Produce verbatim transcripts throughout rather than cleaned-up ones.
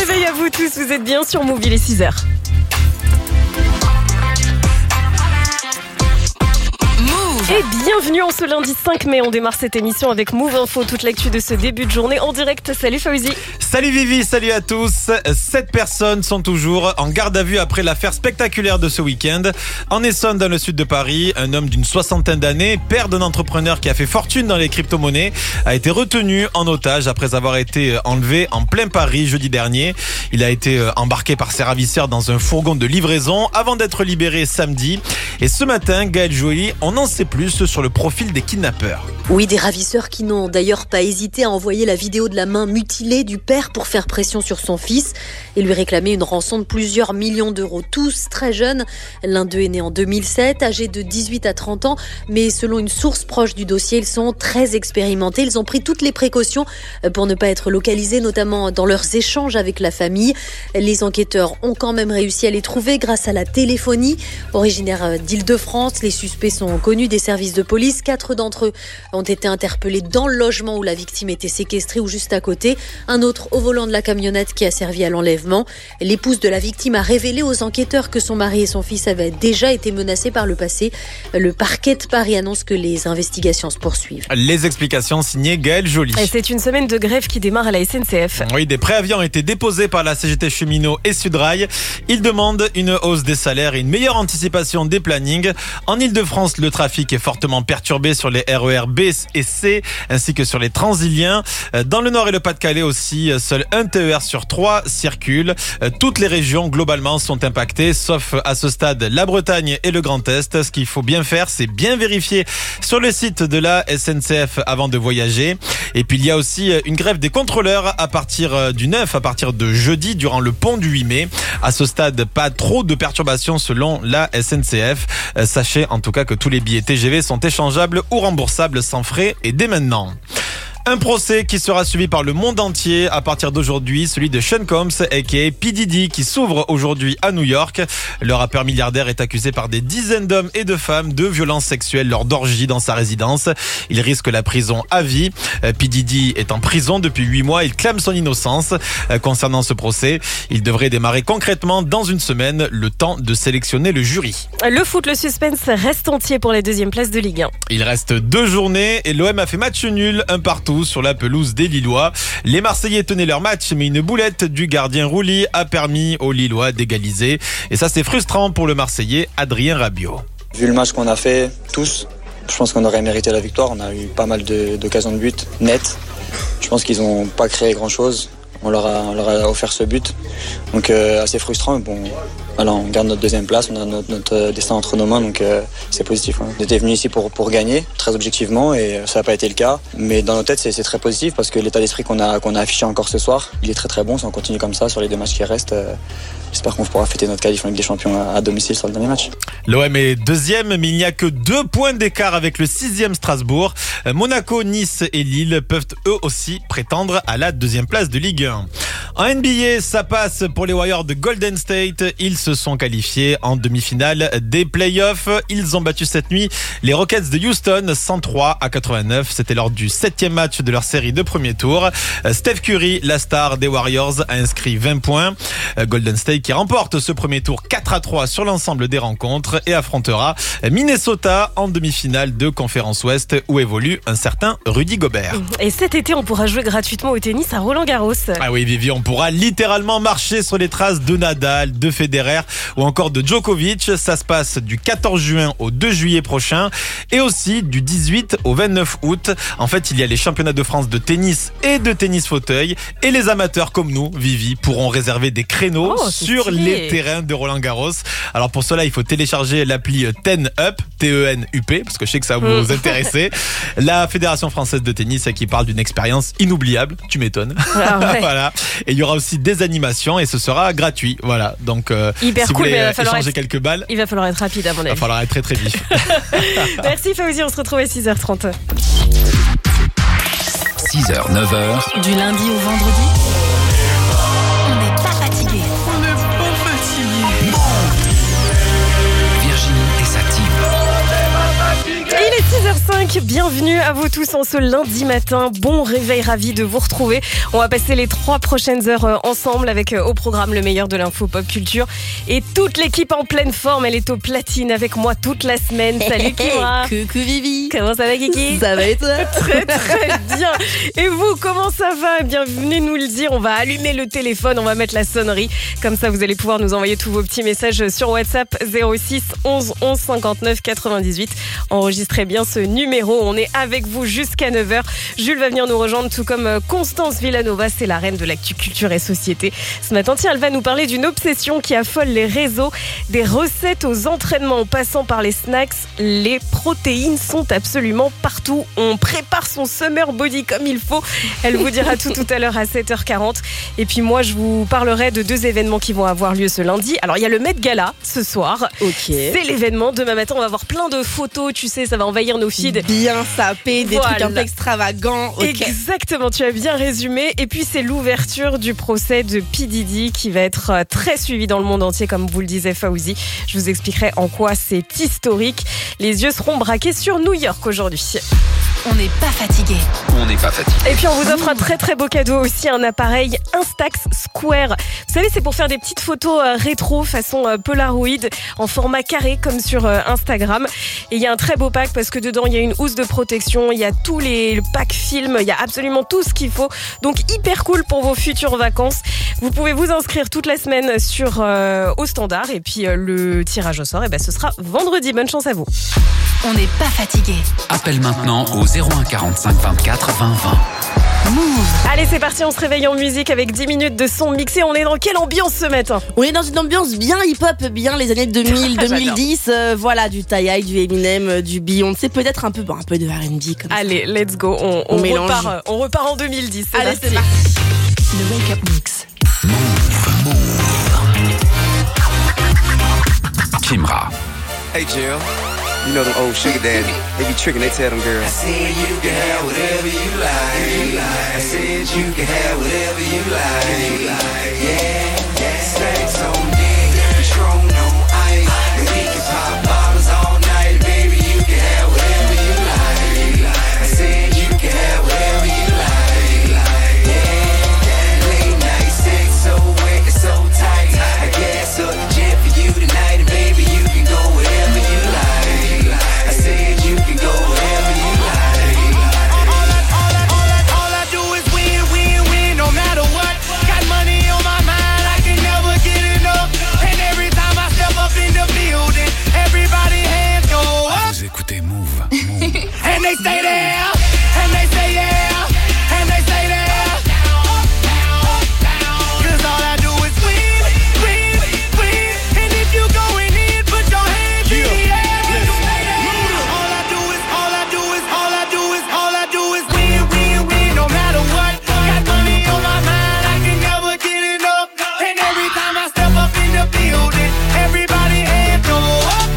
réveil à vous tous, vous êtes bien sur Move, il est six heures. Et bienvenue en ce lundi cinq mai, on démarre cette émission avec Move Info, toute l'actu de ce début de journée en direct. Salut Fauzi. Salut Vivi, salut à tous. Sept personnes sont toujours en garde à vue après l'affaire spectaculaire de ce week-end. En Essonne, dans le sud de Paris, un homme d'une soixantaine d'années, père d'un entrepreneur qui a fait fortune dans les crypto-monnaies, a été retenu en otage après avoir été enlevé en plein Paris jeudi dernier. Il a été embarqué par ses ravisseurs dans un fourgon de livraison avant d'être libéré samedi. Et ce matin, Gaël Joly, on en sait plus sur le profil des kidnappeurs. Oui, des ravisseurs qui n'ont d'ailleurs pas hésité à envoyer la vidéo de la main mutilée du père pour faire pression sur son fils et lui réclamer une rançon de plusieurs millions d'euros. Tous très jeunes. L'un d'eux est né en deux mille sept, âgé de dix-huit à trente ans, mais selon une source proche du dossier, ils sont très expérimentés. Ils ont pris toutes les précautions pour ne pas être localisés, notamment dans leurs échanges avec la famille. Les enquêteurs ont quand même réussi à les trouver grâce à la téléphonie. Originaires d'Île-de-France, les suspects sont connus des services de police. Quatre d'entre eux ont été interpellés dans le logement où la victime était séquestrée ou juste à côté. Un autre au volant de la camionnette qui a servi à l'enlèvement. L'épouse de la victime a révélé aux enquêteurs que son mari et son fils avaient déjà été menacés par le passé. Le parquet de Paris annonce que les investigations se poursuivent. Les explications signées Gaël Joly. Et c'est une semaine de grève qui démarre à la S N C F. Oui, des préavis ont été déposés par la C G T Cheminots et Sudrail. Ils demandent une hausse des salaires et une meilleure anticipation des plannings. En Ile-de-France, le trafic est fortement perturbé sur les R E R B et C, ainsi que sur les Transiliens. Dans le Nord et le Pas-de-Calais aussi, seul un T E R sur trois circule. Toutes les régions, globalement, sont impactées, sauf à ce stade la Bretagne et le Grand Est. Ce qu'il faut bien faire, c'est bien vérifier sur le site de la S N C F avant de voyager. Et puis, il y a aussi une grève des contrôleurs à partir du neuf, à partir de jeudi, durant le pont du huit mai. À ce stade, pas trop de perturbations selon la S N C F. Sachez en tout cas que tous les billets T G V sont échangeables ou remboursables sans frais et dès maintenant. Un procès qui sera suivi par le monde entier à partir d'aujourd'hui, celui de Sean Combs, aka P. Diddy, qui s'ouvre aujourd'hui à New York. Le rappeur milliardaire est accusé par des dizaines d'hommes et de femmes de violences sexuelles lors d'orgies dans sa résidence. Il risque la prison à vie. P. Diddy est en prison depuis huit mois. Il clame son innocence. Concernant ce procès, il devrait démarrer concrètement dans une semaine, le temps de sélectionner le jury. Le foot, le suspense reste entier pour la deuxième place de Ligue un. Il reste deux journées et l'O M a fait match nul, un partout sur la pelouse des Lillois. Les Marseillais tenaient leur match, mais une boulette du gardien Rouli a permis aux Lillois d'égaliser. Et ça, c'est frustrant pour le Marseillais Adrien Rabiot. Vu le match qu'on a fait, tous, je pense qu'on aurait mérité la victoire. On a eu pas mal de, d'occasions de but nettes. Je pense qu'ils n'ont pas créé grand-chose. On leur a, on leur a offert ce but. Donc euh, assez frustrant. Bon, voilà, on garde notre deuxième place, on a notre, notre destin entre nos mains, donc euh, c'est positif. Hein. On était venu ici pour, pour gagner, très objectivement, et ça n'a pas été le cas. Mais dans nos têtes, c'est, c'est très positif parce que l'état d'esprit qu'on a, qu'on a affiché encore ce soir, il est très très bon. Si on continue comme ça sur les deux matchs qui restent, euh, j'espère qu'on pourra fêter notre qualif en Ligue des Champions à, à domicile sur le dernier match. L'O M est deuxième, mais il n'y a que deux points d'écart avec le sixième Strasbourg. Monaco, Nice et Lille peuvent eux aussi prétendre à la deuxième place de Ligue un. En N B A, ça passe pour les Warriors de Golden State. Ils se sont qualifiés en demi-finale des playoffs. Ils ont battu cette nuit les Rockets de Houston cent trois à quatre-vingt-neuf. C'était lors du septième match de leur série de premier tour. Steph Curry, la star des Warriors, a inscrit vingt points. Golden State qui remporte ce premier tour quatre à trois sur l'ensemble des rencontres et affrontera Minnesota en demi-finale de Conférence Ouest où évolue un certain Rudy Gobert. Et cet été, on pourra jouer gratuitement au tennis à Roland-Garros. Ah oui, Vivi, on pourra littéralement marcher sur les traces de Nadal, de Federer ou encore de Djokovic. Ça se passe du quatorze juin au deux juillet prochain et aussi du dix-huit au vingt-neuf août. En fait, il y a les championnats de France de tennis et de tennis fauteuil et les amateurs comme nous, Vivi, pourront réserver des créneaux oh, sur stylé. les terrains de Roland-Garros. Alors pour cela, il faut télécharger l'appli Ten Up, T E N U P, parce que je sais que ça va vous intéresser. La Fédération française de tennis qui parle d'une expérience inoubliable, tu m'étonnes. Ah ouais. Voilà. Et il y aura aussi des animations et ce sera gratuit. Voilà. Donc euh, Hyper si cool, vous voulez échanger être... quelques balles, il va falloir être rapide à mon avis. Il va falloir être très très vif. Merci Fauzi, on se retrouve à six heures trente. six heures, neuf heures. Du lundi au vendredi, on n'est pas fatigué. On n'est pas fatigué. Virginie et sa team. Il est six heures cinq, bienvenue à vous tous en ce lundi matin. Bon réveil, ravi de vous retrouver. On va passer les trois prochaines heures ensemble avec au programme le meilleur de l'info pop culture. Et toute l'équipe en pleine forme, elle est au platine avec moi toute la semaine. Salut Kimra. Coucou Vivi. Comment ça va Kiki? Ça va et toi? Très très bien. Et vous, comment ça va? Bienvenue nous le dire. On va allumer le téléphone, on va mettre la sonnerie. Comme ça, vous allez pouvoir nous envoyer tous vos petits messages sur WhatsApp zéro six onze onze cinquante-neuf quatre-vingt-dix-huit. Enregistrez bien ce numéro. On est avec vous jusqu'à neuf heures. Jules va venir nous rejoindre, tout comme Constance Villanova. C'est la reine de l'actu culture et société. Ce matin, tiens, elle va nous parler d'une obsession qui affole les réseaux. Des recettes aux entraînements en passant par les snacks. Les protéines sont absolument partout. On prépare son summer body comme il faut. Elle vous dira tout tout à l'heure à sept heures quarante. Et puis moi, je vous parlerai de deux événements qui vont avoir lieu ce lundi. Alors, il y a le Met Gala ce soir. Ok. C'est l'événement. Demain matin, on va avoir plein de photos. Tu sais, ça va envahir nos feeds. Bien sapé, des Voilà. trucs un peu extravagants. Okay. Exactement, tu as bien résumé. Et puis, c'est l'ouverture du procès de P. Diddy qui va être très suivi dans le monde entier, comme vous le disait Fauzi. Je vous expliquerai en quoi c'est historique. Les yeux seront braqués sur New York aujourd'hui. On n'est pas fatigué. On n'est pas fatigué. Et puis on vous offre un très très beau cadeau aussi, un appareil Instax Square. Vous savez, c'est pour faire des petites photos euh, rétro façon euh, Polaroid en format carré comme sur euh, Instagram. Et il y a un très beau pack parce que dedans il y a une housse de protection, il y a tous les le pack film, il y a absolument tout ce qu'il faut. Donc hyper cool pour vos futures vacances. Vous pouvez vous inscrire toute la semaine sur euh, au standard et puis euh, le tirage au sort, et ben ce sera vendredi. Bonne chance à vous. On n'est pas fatigué. Appelle maintenant au zéro un quarante-cinq vingt-quatre vingt vingt. Move. Allez, c'est parti, on se réveille en musique avec dix minutes de son mixé. On est dans quelle ambiance ce matin? On est dans une ambiance bien hip-hop, bien les années deux mille, deux mille dix. Euh, voilà, du Taïaï, du Eminem, euh, du Beyoncé, peut-être un peu, bon, un peu de R and B comme Allez, let's go. On, on, On mélange. repart, euh, on repart en deux mille dix. ça. Allez, parti. c'est parti. Le Wake Up Mix. Kimra. Hey Jill, you know them old sugar daddy, they be tricking, they tell them girls. I said you can have whatever you like. I said you can have whatever you like. Yeah, yeah. Stacks on deck, Patron on ice. And we can pop bottles all night, baby. You can have whatever you like. I said you can have whatever you like. Yeah, late night sex so wet and so tight. I gas up the jet for you tonight, and baby you can go wherever you like. I said you can go wherever you like. All I, all I, all I, all I do is win, win, win, no matter what. Got money on my mind, I can never get enough. And every time I step up in the building, everybody hands go up. Vous écoutez Move. Move. And they stay there, and they say yeah, and they say there. Cause all I do is win, win, win. And if you going in, put your hands in the air. All I do is, all I do is, all I do is, all I do is win, win, win, no matter what. Got money on my mind, I can never get enough. And every time I step up in the building, everybody hands go up.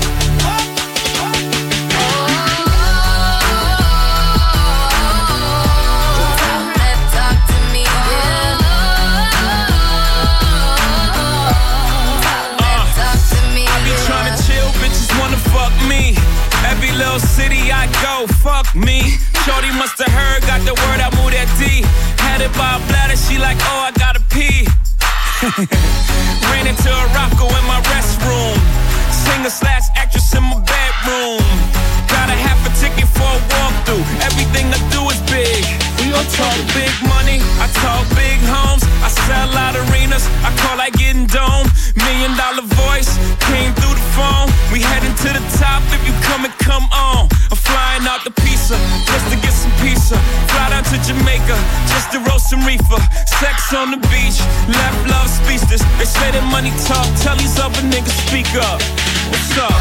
Tryna chill, bitches wanna fuck me. Every little city I go, fuck me. Shorty musta heard, got the word, I moved that D. Had it by a bladder, she like, oh, I gotta pee. Ran into a rocko in my restroom. Singer slash actress in my bedroom. Got a half a ticket for a walkthrough. Everything I do is big. We gon' talk big money, I talk big homes. I sell out arenas, I call like getting dome. Million dollar voice, came through the phone. We heading to the top, if you come and come on. I'm flying out the pizza, just to get some pizza. Fly down to Jamaica, just to roast some reefer. Sex on the beach, left love speechless. They say that money talk, tell these other niggas speak up. What's up?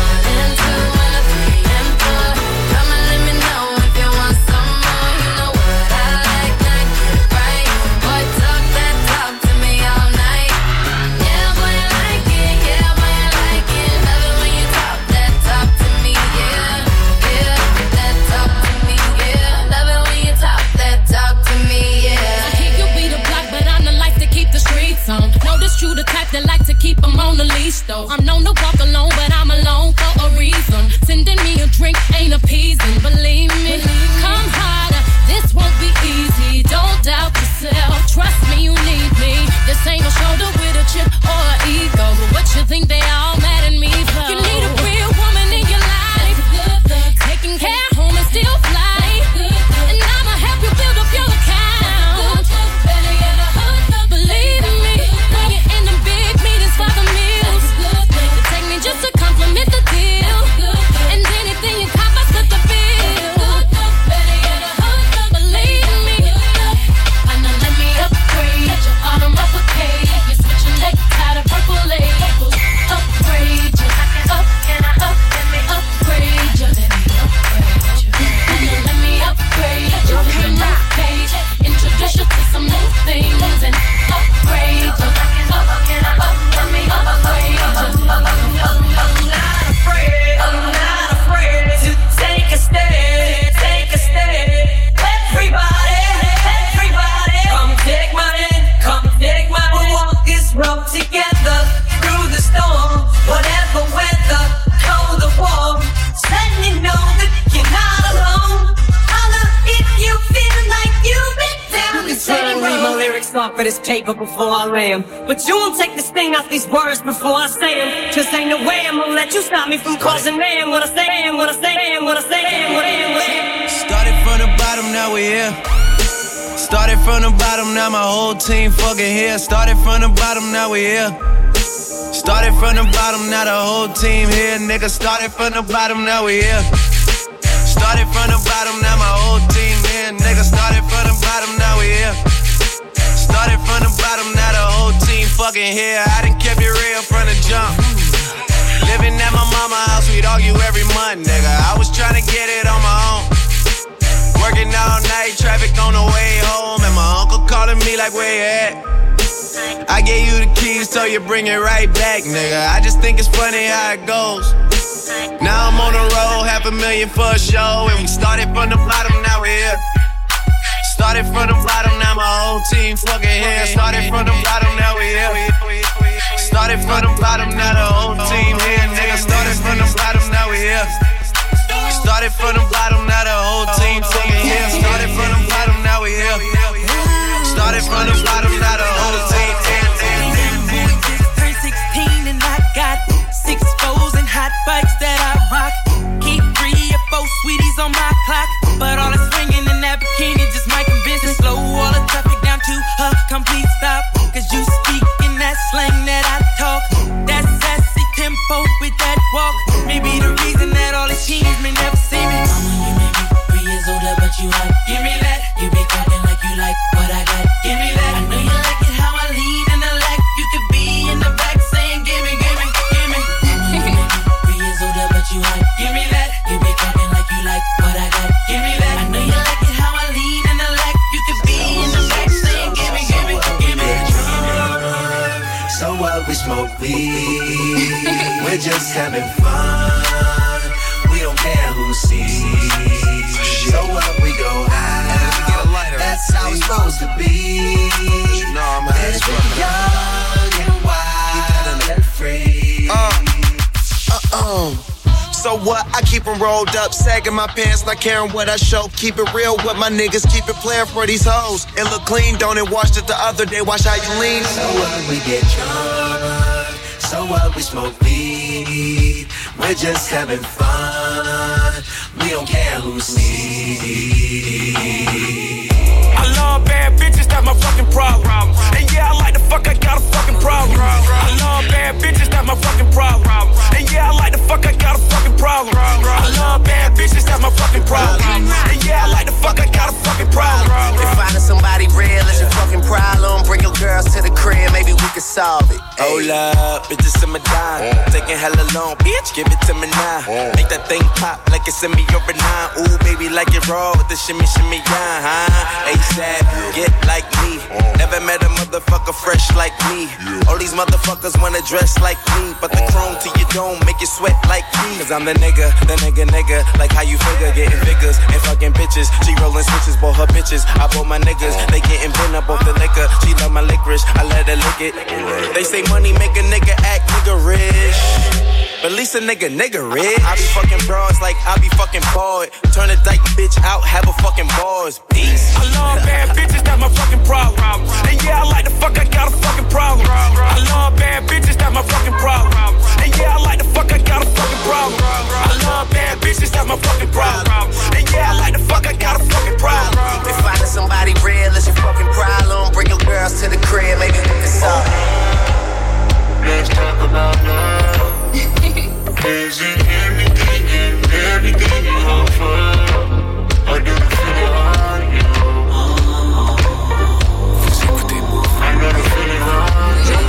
You the type that like to keep them on the leash though. I'm known to walk alone, but I'm alone for a reason. Sending me a drink ain't appeasing, believe lyrics off of this paper before I lay 'em. But you won't take the sting out these words before I say 'em. Just ain't no way I'm gonna let you stop me from causing man. What I say, what I say, what I say, what I say. Started from the bottom, now we're here. Started from the bottom, now my whole team fucking here. Started from the bottom, now we here. Started from the bottom, now the whole team here. Nigga, started from the bottom, now we here. Started from the bottom, now my whole team here. Nigga, started from the bottom, now we here. Started from the bottom, now the whole team fucking here. I done kept it real from the jump. Living at my mama's house, we'd argue every month, nigga. I was trying to get it on my own. Working all night, traffic on the way home, and my uncle calling me like, where you at? I gave you the keys, so you bring it right back, nigga. I just think it's funny how it goes. Now I'm on the road, half a million for a show, and we started from the bottom, now we're here. Started from the bottom, now my whole team fucking here. Started from the bottom, now we here. Started from the bottom, now the whole team here, nigga. Started from the bottom, now we here. Started from the bottom, now the whole team fucking here. Started from the bottom, now we here. Started from the bottom, now the whole team here. Turned sixteen and I got six foes and hot bikes that I rock. Keep three or four sweeties on my clock, but all that's swinging in that bikini just might convince me. Slow all the traffic down to a complete stop, cause you speak in that slang that I talk. That sassy tempo with that walk, maybe the reason that all these teens may never see me. Mama, you may be three years older, but you hot. Give me that. You be talking like you like what I got. Give me that. I know you like it how I lead in the lack. You could be in the back saying, give me, give me, give me. Mama, you may be three years older, but you hot. Give me that. You be talking like you like what I got. Give me that. I know you like it how I lead in the lack. You could be in the back saying, give me, give me, give me. So what, we smoke weed. We're just having fun. We don't care who sees. So what, we go out. That's how it's supposed to be. Let's be young and wild and free. Uh, uh, uh. So what? I keep them rolled up, sagging my pants, not caring what I show. Keep it real with my niggas, keep it playing for these hoes. It look clean, don't it? Washed it the other day, watch how you lean. So what? We get drunk. So what? We smoke weed. We're just having fun. We don't care who sees. I love bad bitches, that's my fucking problem. And yeah, I like the fuck, I got a fucking problem. I love bad bitches, that's my fucking problem. And yeah, I like the fuck, I got a fucking problem. I love bad bitches, that's my fucking problem. And yeah, I like the fuck, I got a fucking problem. If finding somebody real is your fucking problem, bring your girls to the crib, maybe we can solve it. Hold up, bitches in my dime. Taking hella long, bitch, give it to me now. Make that thing pop like it's in me over nine. Ooh, baby, like it raw with the shimmy, shimmy, yeah, huh? ASAP, get like me. Never met a motherfucker fresh like me. All these motherfuckers wanna dress like me, but the chrome to your dome make you sweat like me. Cause I'm the nigga, the nigga, nigga. Like how you figure, getting figures and fucking bitches. She rolling switches, bought her bitches. I bought my niggas, they getting bent up off the liquor. She love my licorice, I let her lick it. They say money make a nigga act nigga rich, but at least a nigga nigga rich. I be fucking broads like I be fucking bored. Turn a dyke bitch out, have a fucking bars. Peace. I love bad bitches, that's my fucking problem. And yeah, I like the fuck, I got a fucking problem. I love bad bitches, that's my fucking problem. And yeah, I like the fuck, I got a fucking problem. I love bad bitches, that's my fucking problem. And yeah, I like the fuck, I got a fucking problem. If finding somebody real is your fucking problem, bring your girls to the crib, maybe we can solve it. Let's talk about love. Is it anything and everything you offer? Or do you feel it on you? I know the feeling on you.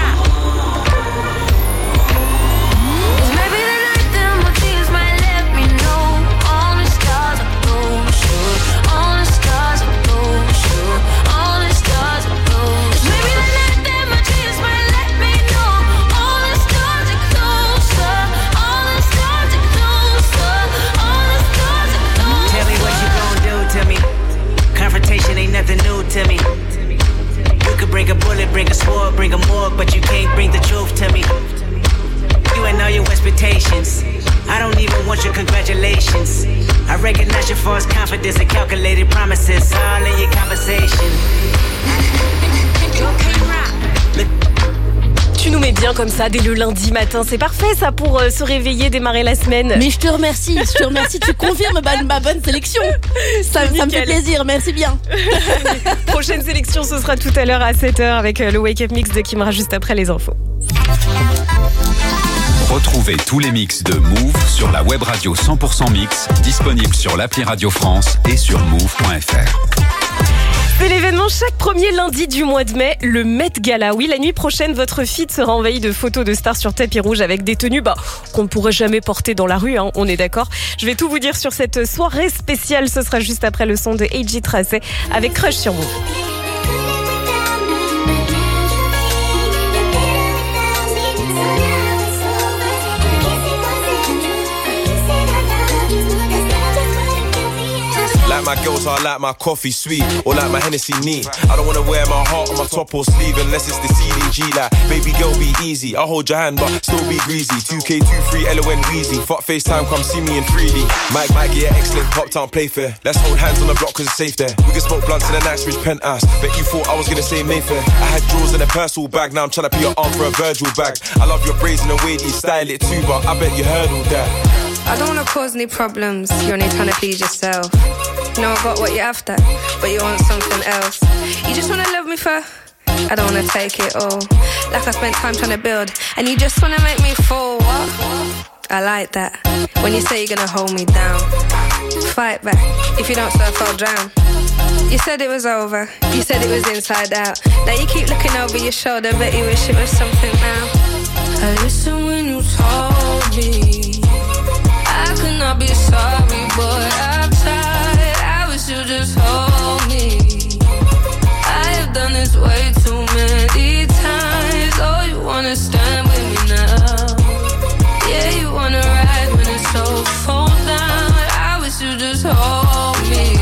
Maybe the night that my tears might let me know. All the stars are gold, sure. All the stars are gold, sure. All the stars are gold. Maybe the night that my tears might let me know. All the stars are closer. All the stars are closer. All the stars are closer. Tell me what you gon' do to me. Confrontation ain't nothing new to me. You could bring a bullet, bring a sword, bring a morgue, but you can't bring the truth to me. You ain't all your expectations. I don't even want your congratulations. I recognize your false confidence and calculated promises all in your conversation. Tu nous mets bien comme ça dès le lundi matin, c'est parfait ça pour euh, se réveiller, démarrer la semaine. Mais je te remercie, je te remercie, tu confirmes ma, ma bonne sélection. Ça, ça me fait plaisir, merci bien. Prochaine sélection, ce sera tout à l'heure à sept heures avec le Wake Up Mix de Kimra juste après les infos. Retrouvez tous les mix de Move sur la web radio cent pour cent Mix, disponible sur l'appli Radio France et sur move point f r. C'est l'événement chaque premier lundi du mois de mai, le Met Gala. Oui, la nuit prochaine, votre feed sera envahi de photos de stars sur tapis rouge avec des tenues bah, qu'on ne pourrait jamais porter dans la rue, hein, on est d'accord. Je vais tout vous dire sur cette soirée spéciale. Ce sera juste après le son de A J Tracey avec Crush sur Move. Like my girls, I like my coffee sweet, or like my Hennessy neat. I don't wanna wear my heart on my top or sleeve unless it's the C D G. Like, baby girl, be easy. I'll hold your hand, but still be greasy. two K, two three, L O N Weezy. Fuck FaceTime, come see me in three D. Mike, Mike, yeah, excellent. Pop town, play fair. Let's hold hands on the block cause it's safe there. We can smoke blunts in the Knightsbridge penthouse. Bet you thought I was gonna say Mayfair. I had drawers in a Persil bag, now I'm trying to put your arm for a Virgil bag. I love your braids and the way that you style it too, but I bet you heard all that. I don't wanna cause any problems, you're only trying to please yourself. You know I got what you're after, but you want something else. You just wanna love me for, I don't wanna take it all. Like I spent time trying to build, and you just wanna make me fall, what? I like that, when you say you're gonna hold me down. Fight back, if you don't surf I'll drown. You said it was over, you said it was inside out. Now you keep looking over your shoulder, bet you wish it was something now. I listen when you told me I could not be sorry, boy, I've tried. I wish you just hold me. I have done this way too many times. Oh, you wanna stand with me now? Yeah, you wanna ride when it's so fall down. I wish you just hold me.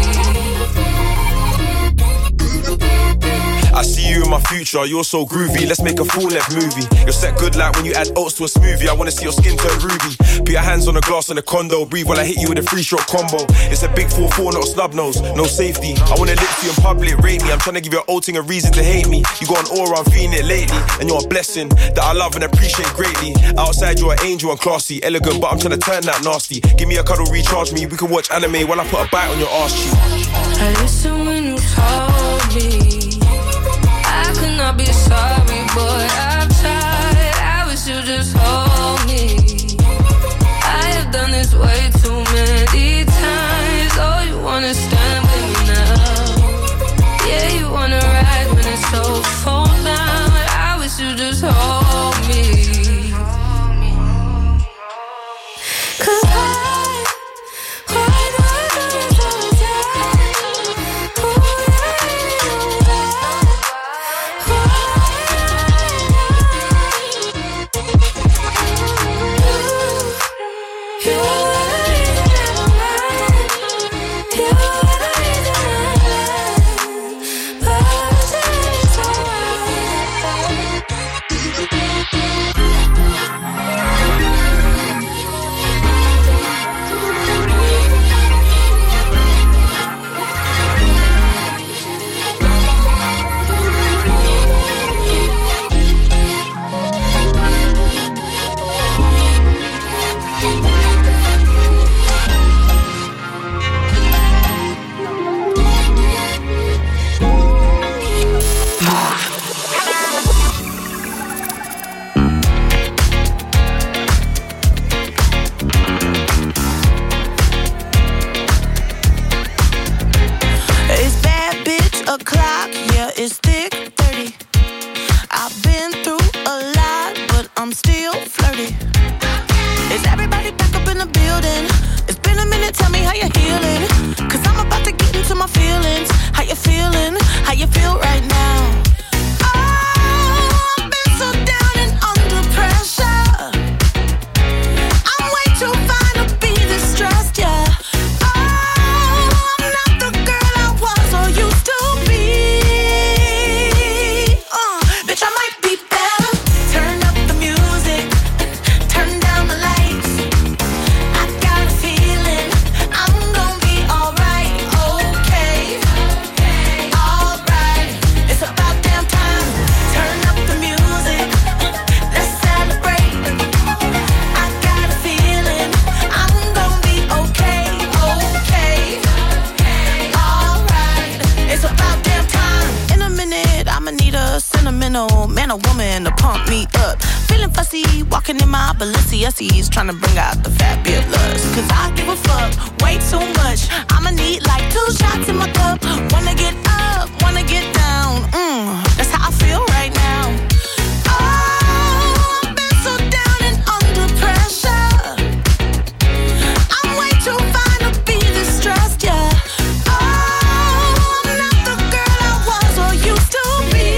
I see you in my future, you're so groovy. Let's make a full-length movie. You're set good like when you add oats to a smoothie. I wanna see your skin turn ruby. Put your hands on the glass in the condo. Breathe while I hit you with a three-stroke combo. It's a big four four, not a snub nose. No safety. I wanna lick you in public, rate me. I'm trying to give your old thing a reason to hate me. You got an aura, I'm feeling it lately. And you're a blessing that I love and appreciate greatly. Outside you're an angel and classy, elegant, but I'm trying to turn that nasty. Give me a cuddle, recharge me. We can watch anime while I put a bite on your arse cheek. I listen when you told me I could not be sorry, boy, I've tried. I wish you just hold me. I have done this way too many times. Oh, you wanna stand with me now? Yeah, you wanna ride when it's so fall down. I wish you just hold me. Cause I, why do I do this all the time? Oh, o'clock, yeah, it's thick thirty. I've been through a lot, but I'm still flirty. Is everybody back up in the building? It's been a minute, tell me how you're healing. Cause I'm about to get into my feelings. How you feeling? How you feel right now? Oh, I've been so down and under pressure. I'm way too fine to be this stressed, yeah. It's a sentimental man or woman to pump me up. Feeling fussy, walking in my Balenciennes, trying to bring out the fabulous. Cause I give a fuck way too much. I'ma need like two shots in my cup. Wanna get up, wanna get down. Mm, that's how I feel right now. Oh, I've been so down and under pressure. I'm way too fine to be distressed, yeah. Oh, I'm not the girl I was or used to be.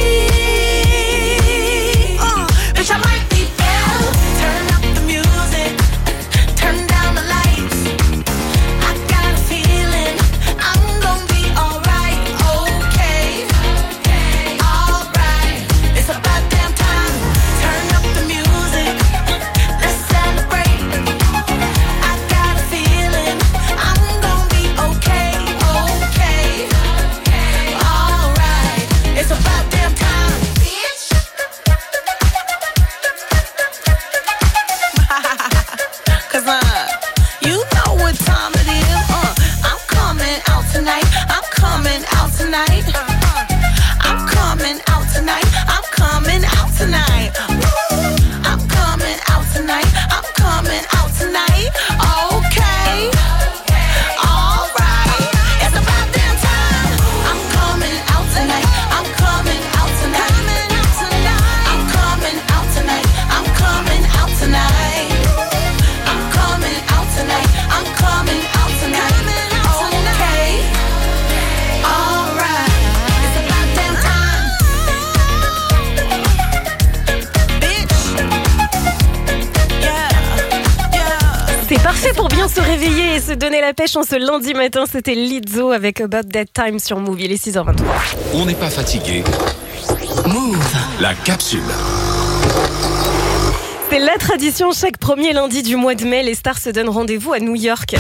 Uh, bitch, I might be better. Turn up the music, turn down the lights. I got a feeling I'm gonna be alright, okay, alright. It's about damn time. Turn up the music, let's celebrate. I got a feeling I'm gonna be okay, okay, alright. It's about damn time, bitch. Cause uh, you know what time it is. Uh, I'm coming out tonight. I'm coming out tonight. I'm coming out tonight. I'm coming out tonight. Woo. I'm coming out tonight. I'm coming out tonight. Okay. Alright. It's about damn time. I'm coming out tonight. I'm coming out tonight. I'm coming out tonight. I'm coming out tonight. I'm coming out tonight. I'm coming out tonight. Okay. Alright. It's about damn time. C'est parfait pour bien se réveiller et se donner la pêche en ce lundi matin. C'était Lizzo avec About That Time sur Move. Il est six heures vingt-trois. On n'est pas fatigué. Move. La capsule. C'est la tradition, chaque premier lundi du mois de mai, les stars se donnent rendez-vous à New York.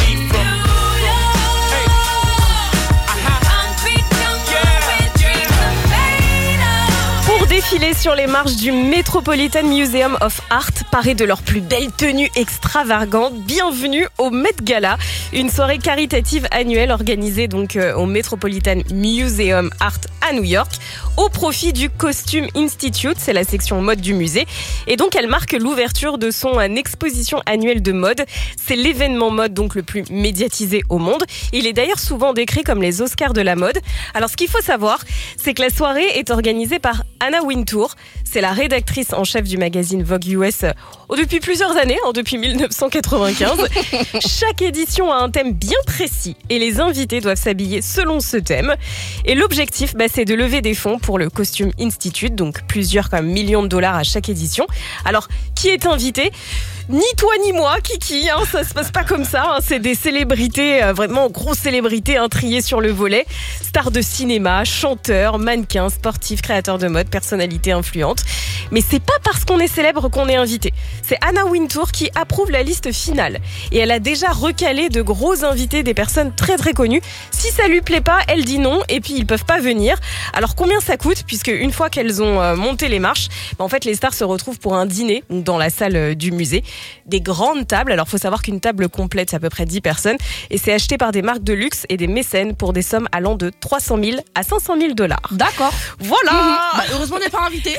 Pour défiler sur les marches du Metropolitan Museum of Art, parés de leurs plus belles tenues extravagantes. Bienvenue au Met Gala, une soirée caritative annuelle organisée donc euh, au Metropolitan Museum Art à New York, au profit du Costume Institute, c'est la section mode du musée. Et donc elle marque l'ouverture de son euh, exposition annuelle de mode. C'est l'événement mode donc le plus médiatisé au monde. Il est d'ailleurs souvent décrit comme les Oscars de la mode. Alors ce qu'il faut savoir, c'est que la soirée est organisée par Anna Wintour. C'est la rédactrice en chef du magazine Vogue U S euh, depuis plusieurs années, hein, depuis dix-neuf cent quatre-vingt-quinze. Chaque édition a un thème bien précis et les invités doivent s'habiller selon ce thème. Et l'objectif, bah, c'est de lever des fonds pour le Costume Institute, donc plusieurs comme, millions de dollars à chaque édition. Alors, qui est invité ? Ni toi ni moi, Kiki, hein, ça se passe pas comme ça. Hein, c'est des célébrités, euh, vraiment grosses célébrités hein, triées sur le volet. Stars de cinéma, chanteurs, mannequins, sportifs, créateurs de mode, personnalités influentes. Mais c'est pas parce qu'on est célèbre qu'on est invité. C'est Anna Wintour qui approuve la liste finale. Et elle a déjà recalé de gros invités, des personnes très très connues. Si ça lui plaît pas, elle dit non et puis ils peuvent pas venir. Alors combien ça coûte ? Puisque une fois qu'elles ont euh, monté les marches, bah, en fait les stars se retrouvent pour un dîner dans la salle euh, du musée. Des grandes tables. Alors, il faut savoir qu'une table complète, c'est à peu près dix personnes. Et c'est acheté par des marques de luxe et des mécènes pour des sommes allant de trois cent mille à cinq cent mille dollars. D'accord. Voilà. Mmh. Bah, heureusement, on n'est pas invité.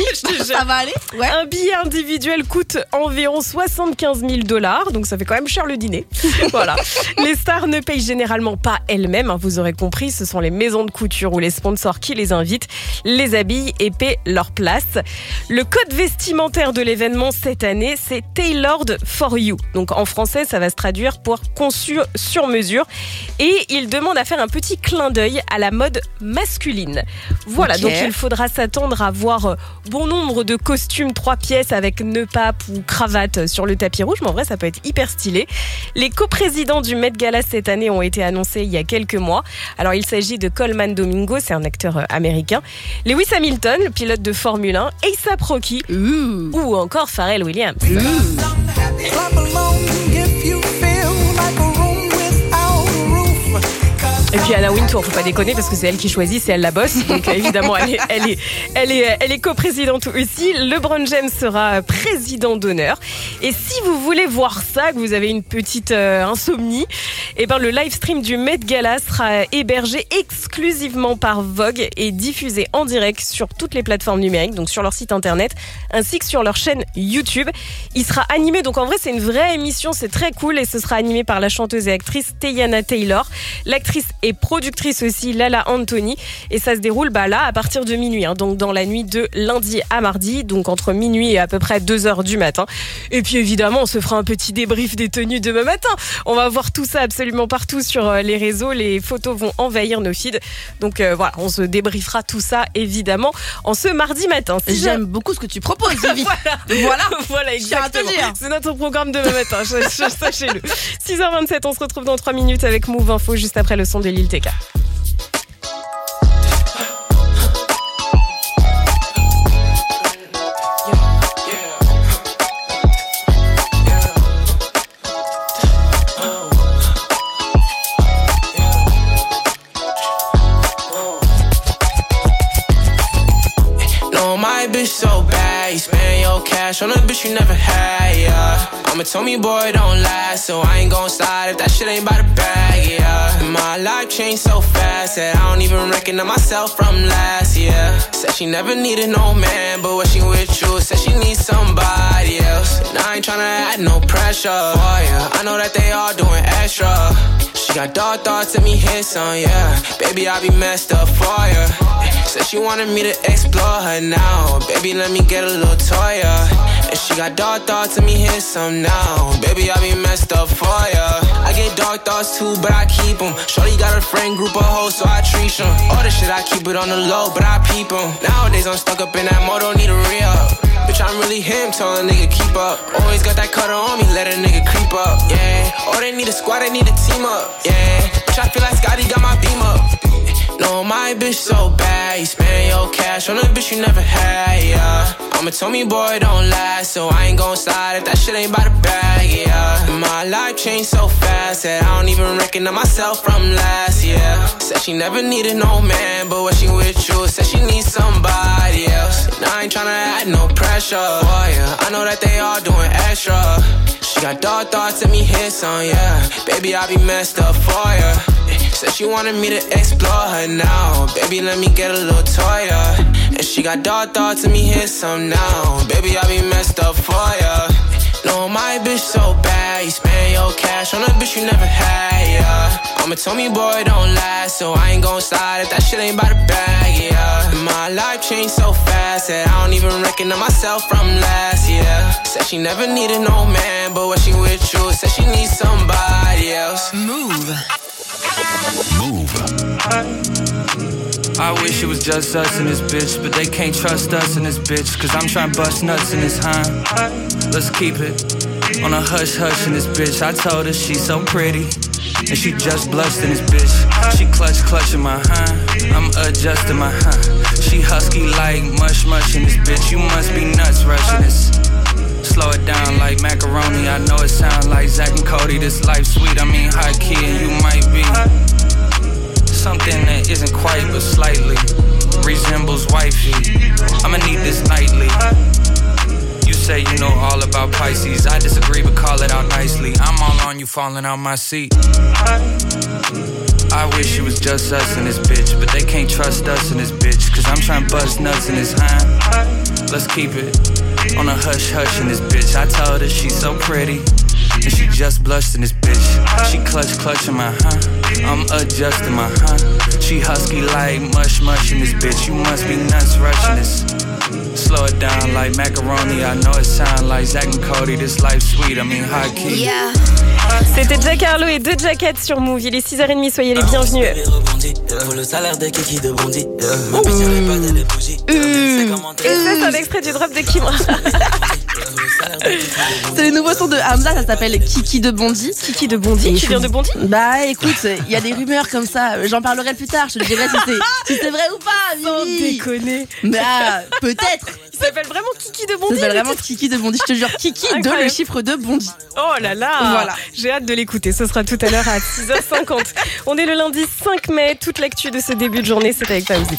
Ça va aller. Ouais. Un billet individuel coûte environ soixante-quinze mille dollars. Donc, ça fait quand même cher le dîner. Voilà. Les stars ne payent généralement pas elles-mêmes. Hein, vous aurez compris, ce sont les maisons de couture ou les sponsors qui les invitent, les habillent et paient leur place. Le code vestimentaire de l'événement cette année, c'est Tailored for You. Donc en français, ça va se traduire pour conçu sur mesure. Et il demande à faire un petit clin d'œil à la mode masculine. Voilà, okay. Donc il faudra s'attendre à voir bon nombre de costumes trois pièces avec nœud pape ou cravate sur le tapis rouge. Mais en vrai, ça peut être hyper stylé. Les coprésidents du Met Gala cette année ont été annoncés il y a quelques mois. Alors il s'agit de Coleman Domingo, c'est un acteur américain. Lewis Hamilton, le pilote de Formule un. A$AP Rocky Ooh. Ou encore Pharrell Williams. Ooh. puis Anna Wintour, faut pas déconner parce que c'est elle qui choisit, c'est elle la bosse. Donc évidemment, elle est, elle est, elle est, elle est coprésidente aussi. LeBron James sera président d'honneur. Et si vous voulez voir ça, que vous avez une petite euh, insomnie, et ben le live stream du Met Gala sera hébergé exclusivement par Vogue et diffusé en direct sur toutes les plateformes numériques, donc sur leur site internet ainsi que sur leur chaîne YouTube. Il sera animé, donc en vrai c'est une vraie émission, c'est très cool, et ce sera animé par la chanteuse et actrice Teyana Taylor, l'actrice et productrice aussi Lala Anthony, et ça se déroule bah là à partir de minuit, hein, donc dans la nuit de lundi à mardi, donc entre minuit et à peu près deux heures du matin. Et puis évidemment on se fera un petit débrief des tenues demain matin. On va voir tout ça absolument partout sur les réseaux, les photos vont envahir nos feeds, donc euh, voilà, on se débriefera tout ça évidemment en ce mardi matin. Si J'aime je... beaucoup ce que tu proposes, Vivi. voilà, voilà, voilà, exactement. C'est notre programme demain matin, je, je, sachez-le. six heures vingt-sept, on se retrouve dans trois minutes avec Move Info juste après le son de Lil T K. Bitch so bad, you spend your cash on a bitch you never had, yeah. I'm a Tommy boy, don't last, so I ain't gon' slide if that shit ain't by the bag, yeah. My life changed so fast that I don't even recognize myself from last year. Said she never needed no man, but when she with you, said she needs somebody else. And I ain't tryna add no pressure for ya. I know that they all doing extra. She got dark thoughts, let me hit some, yeah. Baby, I be messed up for ya. Said she wanted me to explore her now. Baby, let me get a little toy, yeah. And she got dark thoughts, let me hit some now. Baby, I be messed up for ya. I get dark thoughts too, but I keep them. Shorty got a friend group of hoes, so I treat them. All the shit, I keep it on the low, but I peep them. Nowadays, I'm stuck up in that mode, don't need a re-up. Bitch, I'm really him, tell a nigga keep up. Always got that cutter on me, let a nigga creep up, yeah. Oh, they need a squad, they need a team up, yeah. Bitch, I feel like Scotty got my beam up. No, my bitch so bad, you spend your cash on a bitch you never had, yeah. I'm a Tommy boy, don't last, so I ain't gon' slide if that shit ain't by the bag, yeah. My life changed so fast that I don't even recognize myself from last year. Said she never needed no man, but when she with you, said she needs somebody else. And I ain't tryna add no pressure for ya. I know that they all doing extra. She got dark thoughts, let me hit some, yeah. Baby, I be messed up for ya. Said she wanted me to explore her now. Baby, let me get a little toy, yeah. And she got dark thoughts, let me hit some now. Baby, I be messed up for ya. No, my bitch so bad, you spend your cash on a bitch you never had, yeah. I'm a Tommy boy, don't last, so I ain't gon' slide if that shit ain't by the bag, yeah. My life changed so fast that I don't even recognize myself from last year. Said she never needed no man, but when she with you, said she needs somebody else. Move. Move. I wish it was just us in this bitch, but they can't trust us in this bitch, cause I'm tryna bust nuts in this, huh? Let's keep it on a hush hush in this bitch. I told her she's so pretty, and she just blushed in this bitch. She clutch clutching my huh, I'm adjusting my huh. She husky like mush mush in this bitch. You must be nuts rushing this. Slow it down like macaroni. I know it sound like Zach and Cody. This life sweet, I mean high key, and you might be something that isn't quite but slightly resembles wifey. I'ma need this nightly. You say you know all about Pisces. I disagree, but call it out nicely. I'm all on you, falling out my seat. I wish it was just us in this bitch, but they can't trust us in this bitch, cause I'm tryna bust nuts in this, huh? Let's keep it on a hush hush in this bitch. I told her she's so pretty, and she just blushed in this bitch. She clutch clutching my huh, I'm adjusting my huh. She husky like mush mush in this bitch. You must be nuts rushing this. Slow it down like macaroni. I know it sound like Zach and Cody. This life sweet, I mean high key. Yeah. C'était Jack Harlow et deux jackets sur Move. Il est six heures trente, soyez les bienvenus. Pour le salaire des kikis de bondi. Mon bitch avait pas d'aller bougie. Euh, Et ça, c'est un extrait du drop de Kimra. C'est le nouveau son de Hamza, ça s'appelle Kiki de Bondy. Kiki de Bondy, tu viens de Bondy? Bah écoute, il y a des rumeurs comme ça, j'en parlerai plus tard, je te dirai si c'est, si c'est vrai ou pas, Sans Vivi. déconner. Bah peut-être. Il s'appelle vraiment Kiki de Ça Bondy. s'appelle vraiment Kiki de Bondy, je te jure, Kiki de Incroyable. le chiffre de Bondy. Oh là là. Voilà. J'ai hâte de l'écouter, ce sera tout à l'heure à six heures cinquante. On est le lundi cinq mai, toute l'actu de ce début de journée, c'est avec Fauzi.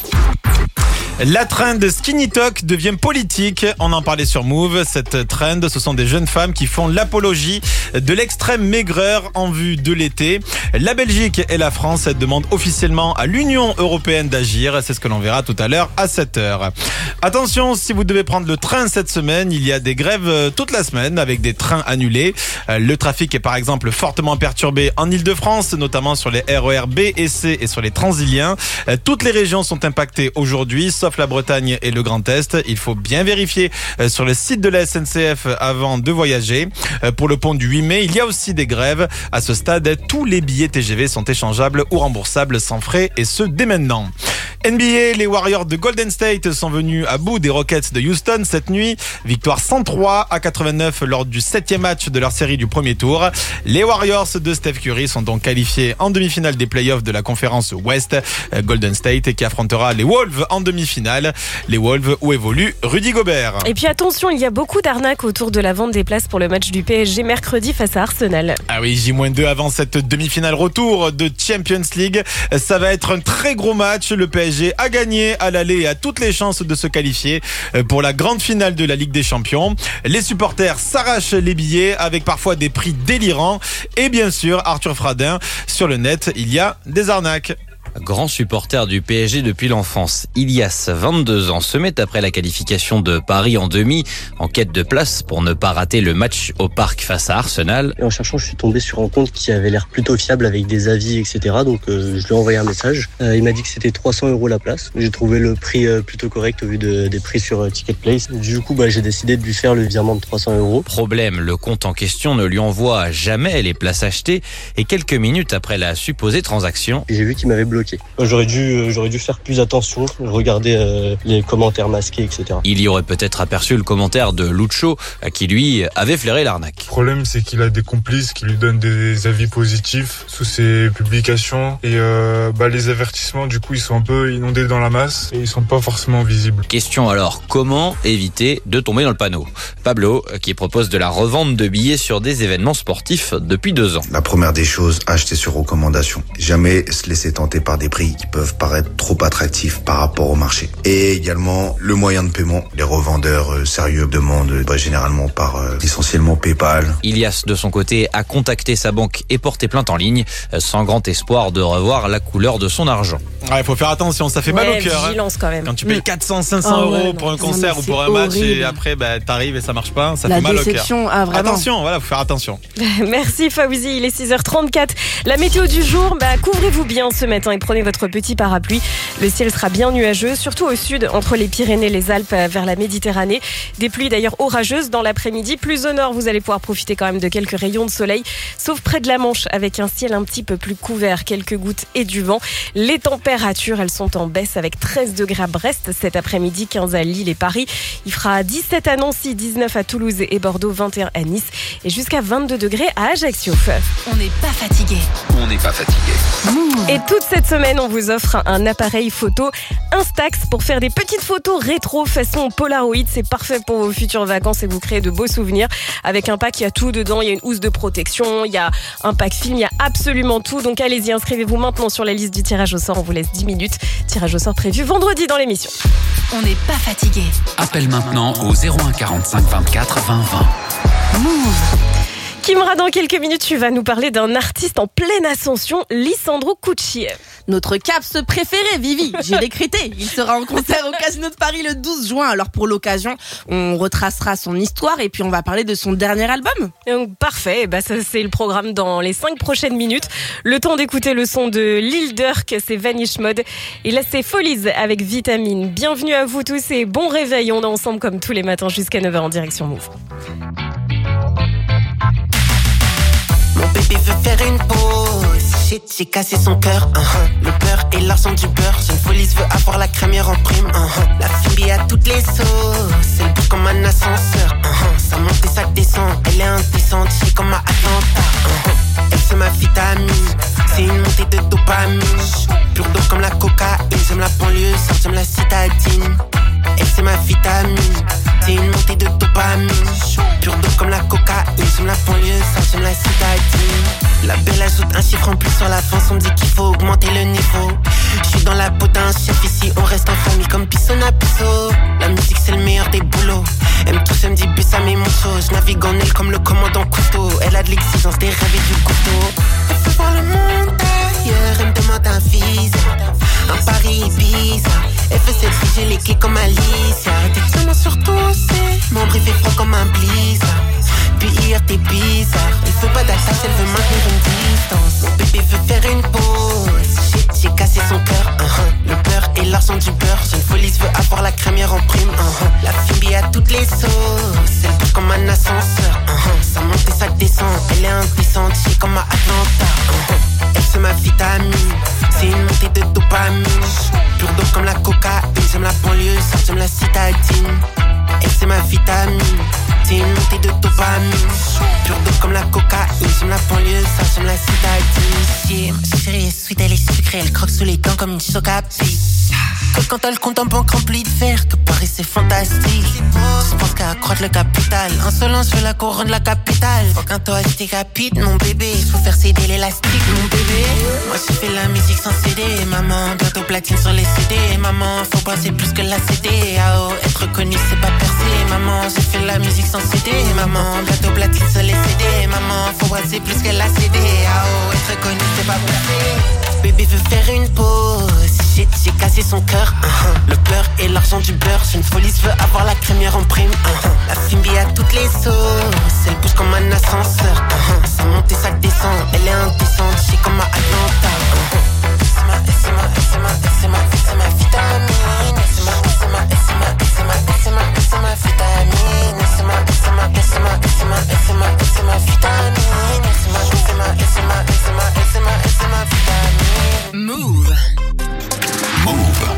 La trend Skinny Talk devient politique. On en parlait sur Move. Cette trend, ce sont des jeunes femmes qui font l'apologie de l'extrême maigreur en vue de l'été. La Belgique et la France demandent officiellement à l'Union européenne d'agir. C'est ce que l'on verra tout à l'heure à sept heures. Attention, si vous devez prendre le train cette semaine, il y a des grèves toute la semaine avec des trains annulés. Le trafic est par exemple fortement perturbé en Ile-de-France, notamment sur les R E R B et C et sur les Transiliens. Toutes les régions sont impactées aujourd'hui, sauf la Bretagne et le Grand Est. Il faut bien vérifier sur le site de la S N C F avant de voyager. Pour le pont du huit mai, il y a aussi des grèves. À ce stade, tous les billets T G V sont échangeables ou remboursables sans frais et ce dès maintenant. N B A, les Warriors de Golden State sont venus à bout des Rockets de Houston cette nuit. Victoire cent trois à quatre-vingt-neuf lors du septième match de leur série du premier tour. Les Warriors de Steph Curry sont donc qualifiés en demi-finale des playoffs de la conférence Ouest. Golden State qui affrontera les Wolves en demi-finale. Les Wolves où évolue Rudy Gobert. Et puis attention, il y a beaucoup d'arnaques autour de la vente des places pour le match du P S G mercredi face à Arsenal. Ah oui, J deux avant cette demi-finale retour de Champions League. Ça va être un très gros match. Le P S G a gagné à l'aller et a toutes les chances de se qualifier pour la grande finale de la Ligue des Champions. Les supporters s'arrachent les billets avec parfois des prix délirants. Et bien sûr, Arthur Fradin, sur le net, il y a des arnaques. Grand supporter du P S G depuis l'enfance, Ilias, vingt-deux ans, se met après la qualification de Paris en demi, en quête de place pour ne pas rater le match au parc face à Arsenal. Et en cherchant, je suis tombé sur un compte qui avait l'air plutôt fiable avec des avis, et cetera. Donc euh, je lui ai envoyé un message. Euh, il m'a dit que c'était trois cents euros la place. J'ai trouvé le prix euh, plutôt correct au vu de, des prix sur euh, Ticketplace. Du coup, bah, j'ai décidé de lui faire le virement de trois cents euros. Problème, le compte en question ne lui envoie jamais les places achetées et quelques minutes après la supposée transaction, j'ai vu qu'il m'avait bloqué. J'aurais dû, j'aurais dû faire plus attention, regarder euh, les commentaires masqués, et cetera. Il y aurait peut-être aperçu le commentaire de Lucho qui lui avait flairé l'arnaque. Le problème, c'est qu'il a des complices qui lui donnent des avis positifs sous ses publications et euh, bah, les avertissements, du coup, ils sont un peu inondés dans la masse et ils sont pas forcément visibles. Question alors, comment éviter de tomber dans le panneau? Pablo, qui propose de la revente de billets sur des événements sportifs depuis deux ans. La première des choses, acheter sur recommandation. Jamais se laisser tenter par des prix qui peuvent paraître trop attractifs par rapport au marché. Et également, le moyen de paiement. Les revendeurs euh, sérieux demandent bah, généralement par euh, essentiellement PayPal. Ilias, de son côté, a contacté sa banque et porté plainte en ligne, sans grand espoir de revoir la couleur de son argent. Il faut faire attention, ça fait ouais, mal au cœur. Vigilance hein. quand même. Quand tu payes quatre cents, cinq cents oh, euros ouais, pour non, un concert non, ou pour un match horrible. et après bah, t'arrives et ça marche pas, ça La fait mal au cœur. déception, ah, vraiment. Attention, voilà, faut faire attention. Merci Fauzi, il est six heures trente-quatre. La météo du jour, bah, couvrez-vous bien ce matin et prenez votre petit parapluie. Le ciel sera bien nuageux, surtout au sud, entre les Pyrénées et les Alpes vers la Méditerranée. Des pluies d'ailleurs orageuses dans l'après-midi. Plus au nord, vous allez pouvoir profiter quand même de quelques rayons de soleil, sauf près de la Manche, avec un ciel un petit peu plus couvert, quelques gouttes et du vent. Les températures, elles sont en baisse avec treize degrés à Brest cet après-midi, quinze à Lille et Paris. Il fera dix-sept à Nancy, dix-neuf à Toulouse et Bordeaux, vingt et un à Nice et jusqu'à vingt-deux degrés à Ajaccio. On n'est pas fatigué. On n'est pas fatigué. Et toute cette semaine, on vous offre un appareil photo Instax pour faire des petites photos rétro façon Polaroid. C'est parfait pour vos futures vacances et vous créer de beaux souvenirs. Avec un pack, il y a tout dedans. Il y a une housse de protection, il y a un pack film, il y a absolument tout. Donc allez-y, inscrivez-vous maintenant sur la liste du tirage au sort. On vous laisse dix minutes. Tirage au sort prévu vendredi dans l'émission. On n'est pas fatigué. Appelle maintenant au zéro un quarante-cinq vingt-quatre vingt vingt. Move. Kimra, dans quelques minutes, tu vas nous parler d'un artiste en pleine ascension, Lisandro Cucci. Notre caps préféré, Vivi, j'ai décrété. Il sera en concert au Casino de Paris le douze juin. Alors pour l'occasion, on retracera son histoire et puis on va parler de son dernier album. Donc, parfait, bah, ça, c'est le programme dans les cinq prochaines minutes. Le temps d'écouter le son de Lil Durk, c'est Vanish Mode. Et là, c'est Folies avec Vitamine. Bienvenue à vous tous et bon réveil. On est ensemble comme tous les matins jusqu'à neuf heures en direction Move. bébé veut faire une pause. Shit, j'ai cassé son cœur. Uh-huh. Le beurre et l'argent du beurre. Jeune police veut avoir la crémière en prime. Uh-huh. La fille à toutes les sauces. Elle bouge comme un ascenseur. Uh-huh. Ça monte et ça descend. Elle est indécente, j'ai comme à Atlanta. Uh-huh. Elle c'est ma vitamine. C'est une montée de dopamine. Pure d'eau comme la cocaïne. J'aime la banlieue, ça j'aime la citadine. Elle c'est ma vitamine. C'est une montée de dopamine. Pure d'eau comme la cocaïne. J'aime la banlieue, ça j'aime la citadine. La belle ajoute un chiffre en plus sur la fin. On me dit qu'il faut augmenter le niveau. J'suis dans la peau d'un chef ici. On reste en famille comme Pisson à Pisso. La musique c'est le meilleur des boulots. Aime tout se me dit ça mais mon chose. J'navigue en elle comme le commandant Cousteau. Elle a de l'exigence, des rêves et du couteau. Elle fait voir le monde ailleurs. Elle me demande un visa. Un Paris Ibiza. Elle fait cette fille, j'ai les clés comme Alicia. T'es seulement sur tout, c'est mon brief est froid comme un blizzard. Puis hier t'es bizarre. Elle veut pas d'attache, elle veut maintenir une distance. Mon bébé veut faire une pause. Shit, j'ai cassé son cœur. Uh-huh. Le beurre et l'argent du beurre. Jeune police veut avoir la crémière en prime. Uh-huh. La fille à toutes les sauces. Elle bouge comme un ascenseur. Uh-huh. Ça monte et ça descend. Elle est indécente, j'ai comme à Atlanta. Uh-huh. Elle c'est ma vitamine. C'est une montée de dopamine. Pure d'eau comme la cocaïne. J'aime la banlieue, ça j'aime la citadine. Elle c'est ma vitamine. C'est une montée de dopamine. Pure d'eau comme la cocaïne. J'aime la banlieue, ça j'aime la citadine. Yeah, ma chérie est sweet, elle est sucrée. Elle croque sous les dents comme une choc-à-pic. Que quand elle compte en banque remplie de verre. Que Paris c'est fantastique. Je pense qu'à accroître le capital. Insolence, je veux la couronne de la capitale. Faut qu'un toi je décapite mon bébé. Je veux faire céder l'élastique mon bébé. Moi je fais la musique sans C D. Maman, bientôt platine sur les C D. Maman, faut passer plus que la C D. Ah oh, être reconnu c'est pas percer. Maman, j'ai fait la musique sans C D. Maman, bientôt platine sur les C D. Maman, faut passer plus que la C D. Ah oh, être reconnu c'est pas percer. Bébé veut faire une pause. Shit, j'ai cassé son cœur. Uh-huh. Le beurre et l'argent du beurre. Jeune police veut avoir la crémière en prime. Uh-huh. La fille à toutes les sauces. Elle bouge comme un ascenseur. Uh-huh. Ça monte et ça descend. Elle est indécente, j'ai comme à Atlanta. Uh-huh. C'est ma, c'est ma, c'est ma, c'est ma, c'est ma vitamine. C'est ma, c'est ma, c'est ma, c'est ma, c'est ma, c'est ma vitamine. C'est ma, c'est ma, c'est ma, c'est ma, c'est ma, c'est ma vitamine. C'est ma, c'est ma, c'est ma, c'est ma, c'est ma, c'est ma vitamine. Move. Move.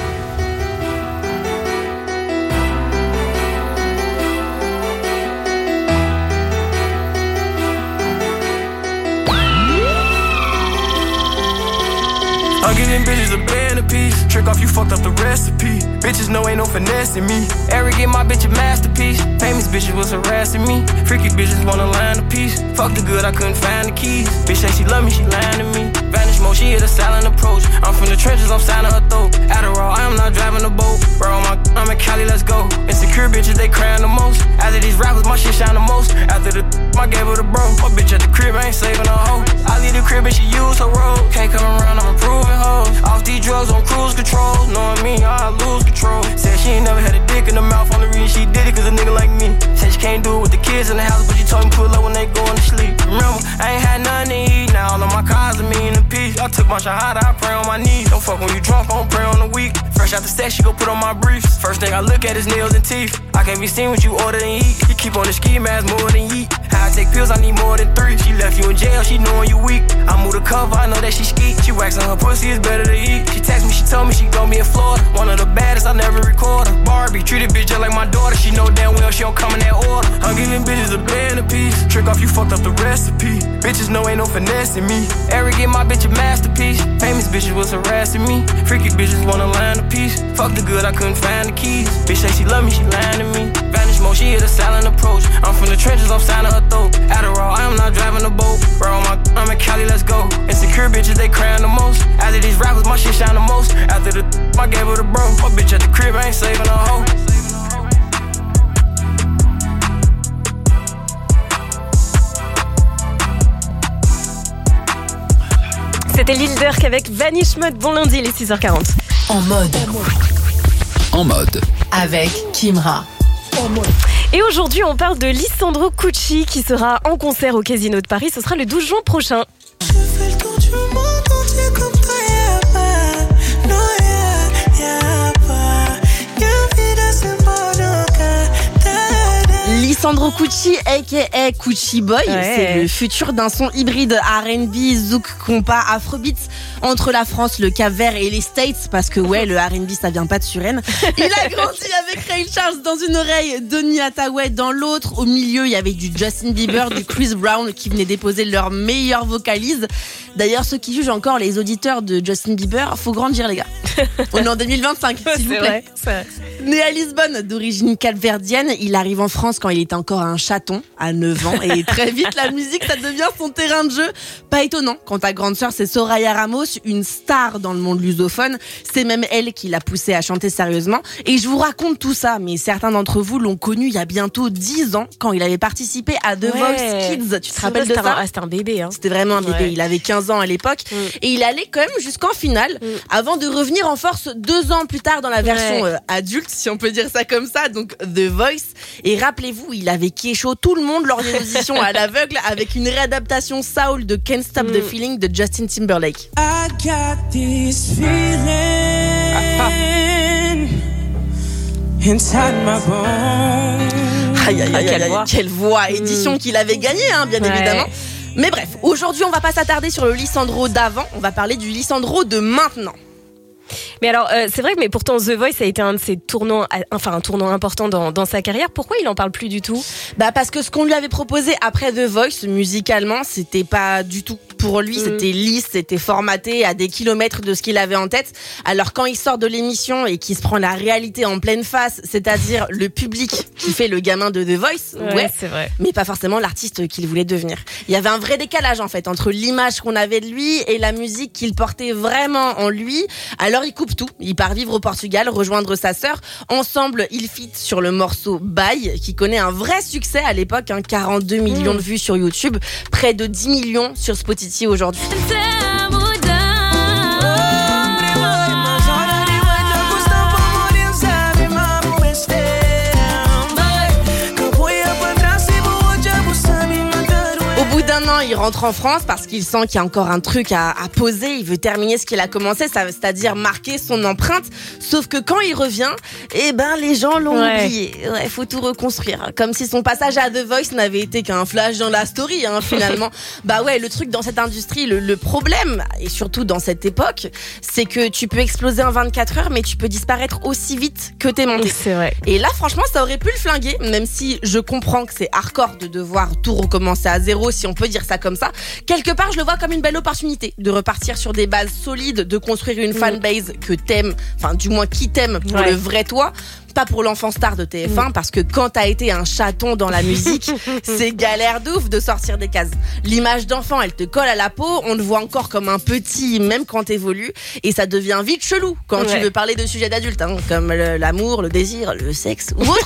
I'm giving bitches a band apiece. Trick off, you fucked up the recipe. Bitches know ain't no finesse in me. Arrogant, my bitch a masterpiece. Famous bitches was harassing me. Freaky bitches wanna line a piece. Fuck the good, I couldn't find the keys. Bitch say she love me, she lying to me. Vanish mode, she hit a silent approach. I'm from the trenches, I'm signing her throat. Adderall, I am not driving a boat. Bro, my, I'm in Cali, let's go. Insecure bitches, they crying the most. After these rappers, my shit shine the most. After the I gave her the bro. My bitch at the crib, I ain't saving a hoe. I leave the crib and she use her road. Can't come around, I'm improving hoes. Off these drugs on cruise control. Knowing me, I lose control. Said she ain't never had a dick in the mouth. On the reason she did it, cause a nigga like me. Said she can't do it with the kids in the house, but she told me pull up when they going to sleep. Remember, I ain't had nothing to eat. Now all of my cars are me in a piece. I took my shahada, I pray on my knees. Don't fuck when you drunk, I don't pray on the week. Fresh out the sex, she go put on my briefs. First thing I look at is nails and teeth. I can't be seen what you order and eat. You keep on the ski mask more than yeet. How I take pills, I need more than three. She left you in jail, she knowing you weak. I move the cover, I know that she skeet. She waxing her pussy, it's better to eat. She text me, she told me she gon' be in Florida. One of the baddest, I never record her. Barbie, treat a bitch just like my daughter. She know damn well she don't come in that order. I'm giving bitches a band apiece. Trick off, you fucked up the recipe. Bitches know ain't no finesse in me. Arrogant, my bitch a masterpiece. Famous bitches was harassing me. Freaky bitches wanna line a piece. Fuck the good, I couldn't find the keys. Bitch say she love me, she lying to me. Vanish mode, she hit a silent approach. I'm from the trenches, I'm signing her throat. Adderall, I am not driving a boat. Bro, my, I'm in Cali, let's go. Insecure bitches, they crying the most. After these rappers, my shit shine the most. After the I gave her the bro. My bitch at the crib, I ain't saving a hoe. C'était Lil Durk avec Vanish Mode. Bon lundi, il est six heures quarante. En mode. En mode. Avec Kimra. Et aujourd'hui, on parle de Lissandro Cucci qui sera en concert au Casino de Paris. Ce sera le douze juin prochain. Je fais le tour du monde entier comme toi, y'a pas. Non, y'a, y'a pas. Y'a vida, c'est bon, donc, Lisandro Cucci, aka Cucci Boy, Ouais. c'est le futur d'un son hybride R and B, zouk, compas, afrobeats entre la France, le Cap-Vert et les States, parce que ouais, le R and B ça vient pas de Suresnes. Il a grandi avec Ray Charles dans une oreille, Donny Hathaway dans l'autre. Au milieu, il y avait du Justin Bieber, du Chris Brown qui venaient déposer leur meilleure vocalise. D'ailleurs, ceux qui jugent encore les auditeurs de Justin Bieber, faut grandir les gars. On est en deux mille vingt-cinq, s'il vous C'est plaît. vrai, c'est vrai. Né à Lisbonne, d'origine capverdienne, il arrive en France quand il est encore un chaton, à neuf ans, et très vite la musique ça devient son terrain de jeu. Pas étonnant, quand ta grande sœur c'est Soraya Ramos, une star dans le monde lusophone, c'est même elle qui l'a poussé à chanter sérieusement. Et je vous raconte tout ça, mais certains d'entre vous l'ont connu il y a bientôt dix ans, quand il avait participé à The Ouais. Voice Kids. Tu te rappelles de C'était un- ça? ah, C'était un bébé. Hein. C'était vraiment un bébé, Ouais. il avait quinze ans à l'époque, Mm. et il allait quand même jusqu'en finale, avant de revenir en force deux ans plus tard dans la version Ouais. euh, adulte, si on peut dire ça comme ça, donc The Voice. Et rappelez-vous, il avait kécho tout le monde lors des auditions à l'aveugle avec une réadaptation soul de Can't Stop the Feeling de Justin Timberlake. I got this feeling inside my bones. Aïe, aïe, aïe, Ah, quelle aïe, voix. quelle voix. Édition qu'il avait gagnée, hein, bien Ouais. évidemment. Mais bref, aujourd'hui, on va pas s'attarder sur le Lisandro d'avant, on va parler du Lisandro de maintenant. Mais alors, euh, c'est vrai que mais pourtant The Voice a été un de ses tournants, euh, enfin un tournant important dans, dans sa carrière. Pourquoi il en parle plus du tout? Bah parce que ce qu'on lui avait proposé après The Voice, musicalement, c'était pas du tout pour lui, Mm. c'était lisse, c'était formaté à des kilomètres de ce qu'il avait en tête. Alors quand il sort de l'émission et qu'il se prend la réalité en pleine face, c'est-à-dire le public qui fait le gamin de The Voice, Ouais, ouais, c'est vrai. mais pas forcément l'artiste qu'il voulait devenir. Il y avait un vrai décalage en fait entre l'image qu'on avait de lui et la musique qu'il portait vraiment en lui. Alors il coupe tout, il part vivre au Portugal, rejoindre sa sœur. Ensemble, ils feat sur le morceau Bye, qui connaît un vrai succès à l'époque, hein, quarante-deux millions de vues sur YouTube, près de dix millions sur Spotify aujourd'hui. Au bout d'un an, il rentre en France parce qu'il sent qu'il y a encore un truc à, à poser. Il veut terminer ce qu'il a commencé, ça- c'est-à-dire marquer son empreinte. Sauf que quand il revient, eh ben les gens l'ont Ouais. oublié. Ouais, faut tout reconstruire. Comme si son passage à The Voice n'avait été qu'un flash dans la story, hein, finalement. Bah ouais, le truc dans cette industrie, le, le problème, et surtout dans cette époque, c'est que tu peux exploser en vingt-quatre heures, mais tu peux disparaître aussi vite que t'es monté. C'est vrai. Et là, franchement, ça aurait pu le flinguer, même si je comprends que c'est hardcore de devoir tout recommencer à zéro, si on peut dire ça comme ça. Quelque part, je le vois comme une belle opportunité de repartir sur des bases solides, de construire une fanbase que t'aimes, enfin, du moins qui t'aime pour Ouais. le vrai toi. Pas pour l'enfant star de T F un, parce que quand t'as été un chaton dans la musique, c'est galère d'ouf de sortir des cases. L'image d'enfant, elle te colle à la peau, on te voit encore comme un petit, même quand t'évolues, et ça devient vite chelou quand tu Ouais. veux parler de sujets d'adultes, hein, comme le- l'amour, le désir, le sexe ou autre.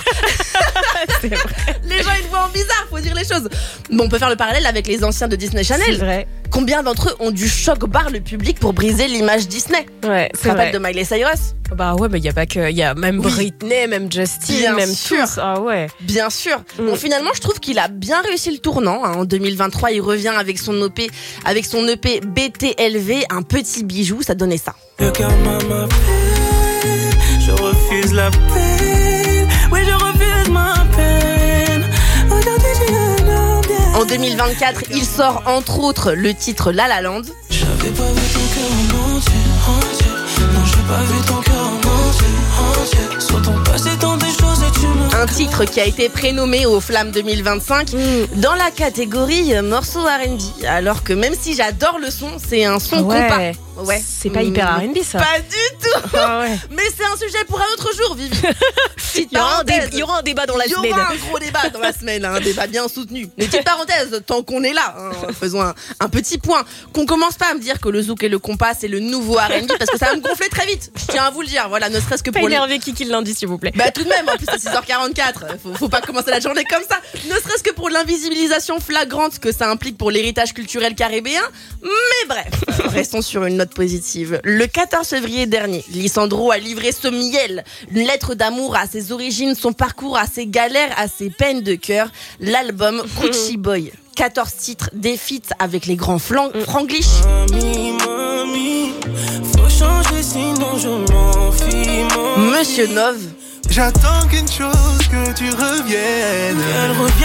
Les gens, ils te voient en bizarre, faut dire les choses. Bon, on peut faire le parallèle avec les anciens de Disney Channel. C'est vrai. Combien d'entre eux ont dû choc-barre le public pour briser l'image Disney? Ouais, Tu te c'est rappelles vrai. de Miley Cyrus? Bah ouais, mais il y a pas que, il y a même Oui. Britney, même Justin, Bien même sûr. tous. Ah ouais. Bien sûr. Mm. Bon, finalement, je trouve qu'il a bien réussi le tournant. hein. En deux mille vingt-trois, il revient avec son E P, avec son E P B T L V, un petit bijou. Ça donnait ça. Le karma m'appelle, je refuse la peine. Oui, je refuse ma peine. Aujourd'hui, j'ai un homme bien. En deux mille vingt-quatre, il sort entre autres le titre La La Land. J'avais pas vu ton cœur en entier, entier. Non, j'ai pas vu ton cœur en entier, entier. Sur ton passé, tant des choses et tu me. Un titre qui a été prénommé aux Flammes deux mille vingt-cinq dans la catégorie euh, morceau R and B. Alors que même si j'adore le son, c'est un son Ouais. compas. Ouais. C'est pas hyper R and B, ça. Pas du tout. Ah ouais. Mais c'est un sujet pour un autre jour, Vivi. Petite Il y aura un dé- parenthèse. il y aura un débat dans la Il y semaine. aura un gros débat dans la semaine, hein, un débat bien soutenu. Mais petite parenthèse, tant qu'on est là, hein, faisons un, un petit point. Qu'on commence pas à me dire que le zouk et le compas c'est le nouveau R and B parce que ça va me gonfler très vite. Je tiens à vous le dire, voilà, ne serait-ce que Pas pour les... énervé Kiki le lundi, s'il vous plaît. Bah tout de même, en plus c'est six heures quarante-quatre, faut, faut pas commencer la journée comme ça. Ne serait-ce que pour l'invisibilisation flagrante que ça implique pour l'héritage culturel caribéen. Mais bref, euh, restons sur une note positive. Le quatorze février dernier, Lisandro a livré ce miel, une lettre d'amour à ses origines, son parcours, à ses galères, à ses peines de cœur, l'album Cucci Boy. quatorze titres, des feats avec les grands flan- franglish. Mamie, mamie, faut changer sinon je m'enfuis. Monsieur Nov. J'attends qu'une chose, que tu reviennes. Elle revient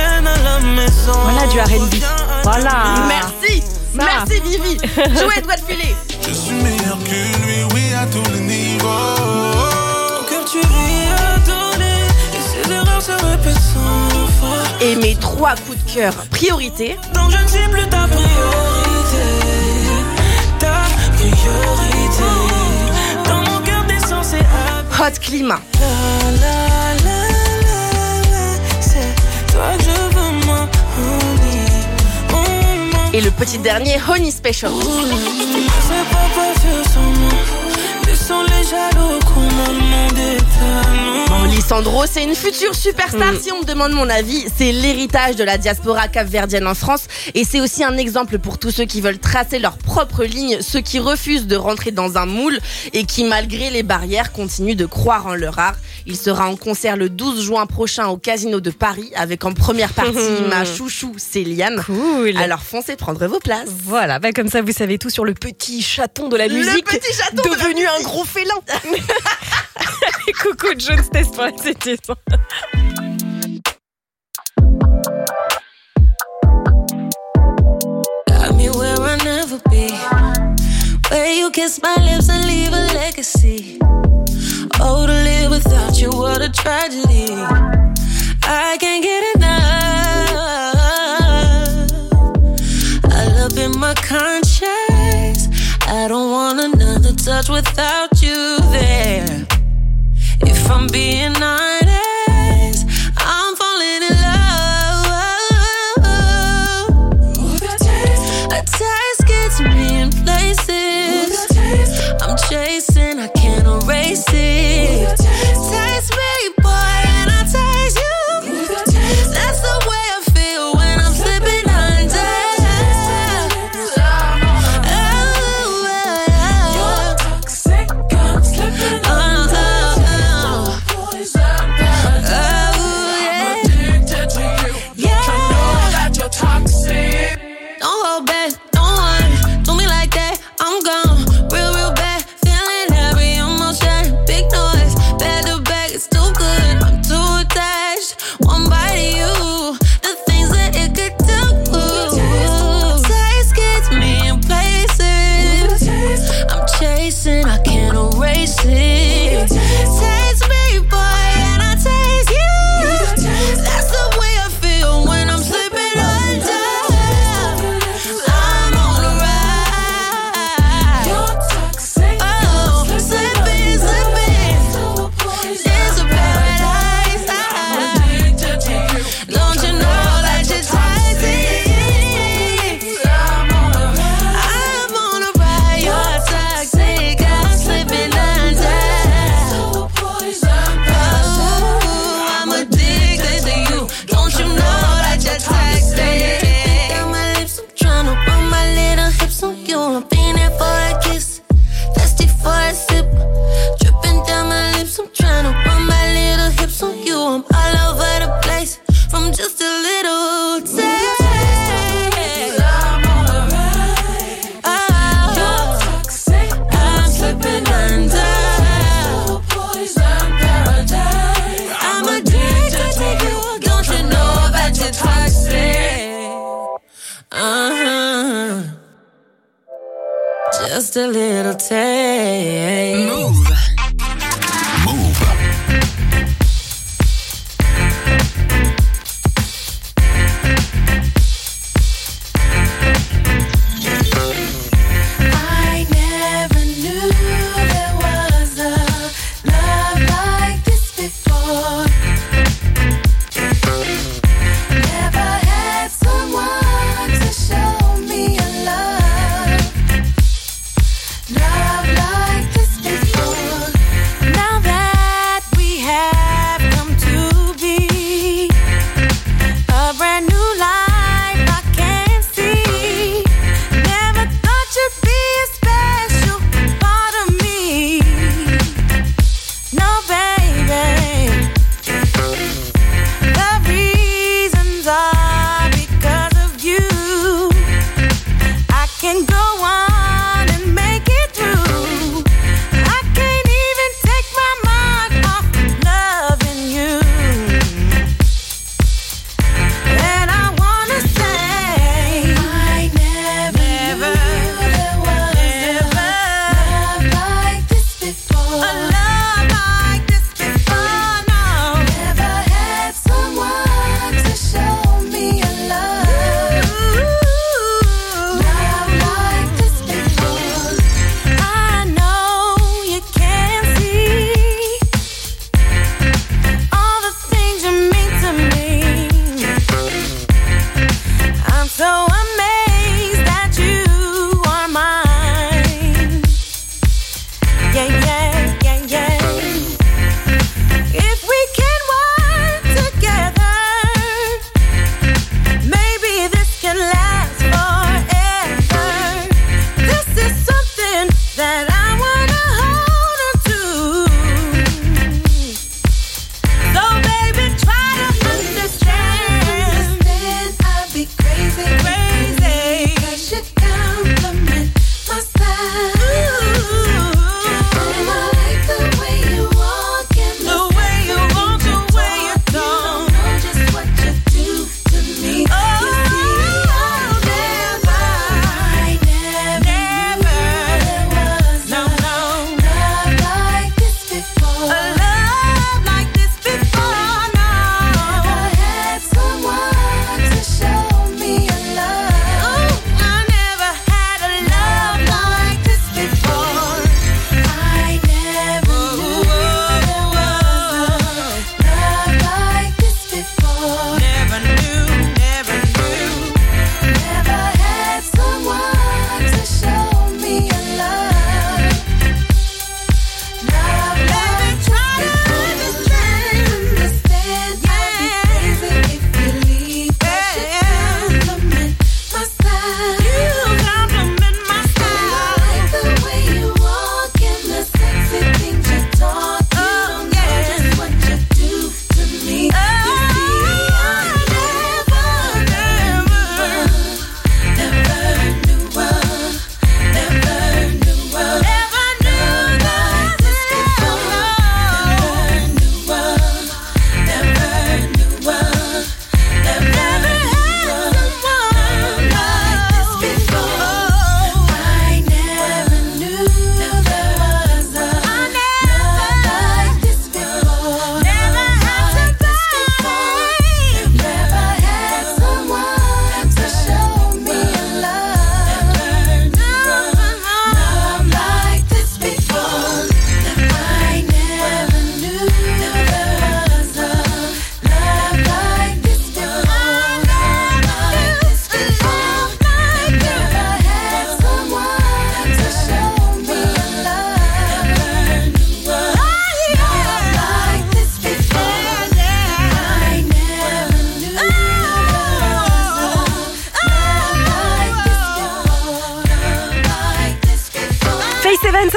Voilà du R and B. Voilà. Merci. Ça. Merci Vivi. Jouet doit te filer. Je suis meilleur que lui, oui, à tous les niveaux. Ton cœur tu ris à donner, et ces erreurs se répètent sans fois. Et mes trois coups de cœur priorité. Donc je ne suis plus ta priorité. Ta priorité. Dans mon cœur descend c'est à Hot Climat. la la la la la. C'est toi que je veux moi, honey. Et le petit dernier, Honey Special. C'est pas parfait sans moi. Laissons les jaloux qu'on m'a demandé tellement. Bon, Lisandro, c'est une future superstar. Mm. Si on me demande mon avis, c'est l'héritage de la diaspora capverdienne en France. Et c'est aussi un exemple pour tous ceux qui veulent tracer leur propre ligne, ceux qui refusent de rentrer dans un moule et qui, malgré les barrières, continuent de croire en leur art. Il sera en concert le douze juin prochain au Casino de Paris avec en première partie ma chouchou Céliane. Cool. Alors foncez prendre vos places. Voilà, bah comme ça vous savez tout sur le petit chaton de la musique. Le petit chaton devenu de la un gros félin. Et coucou Jones Test pour la septième. Got me where I'll never be. Where you kiss my lips and leave a legacy. Oh, to live without you, what a tragedy. I can't get enough. I love in my conscience. I don't want another touch without you there. If I'm being honest, I'm falling in love. A taste gets me in places. I'm chasing, I can't erase it. Taste me, boy, and I taste you. That's the way I feel when I'm slipping under. You're toxic, I'm slipping under. I'm addicted to you. Yeah. I know that you're toxic. Don't hold back, don't worry. Do me like that, I'm gone. Real, real bad, feeling every emotion. Big noise, back to back, it's too good. I'm too attached, one bite of you. The things that it could do. Taste gets me in places. I'm chasing, I can't erase it. Taste me, boy, and I taste you. That's the way I feel when I'm slipping under. I'm on a ride. You're toxic, Oh, slipping, slipping. It's a paradise. addicted to you. Don't you know that you're toxic? I'm on a ride. I'm on a ride. You're toxic. I'm slipping under. So poison, Oh, I'm addicted to you. Don't you know that you're toxic? Down my lips, I'm tryna run my little hips on you. I'm being there for a kiss, thirsty for a sip. Dripping down my lips, I'm tryna run my little hips on you. I'm all over the place from just a little taste. I'm on a ride. Oh, You're toxic, I'm slipping under. so poison paradise. I'm addicted to you. Don't you know that you're toxic? Uh-huh. Just a little taste. Move. Move. I never knew there was a love like this before. Never had someone to show me a love, love like this before.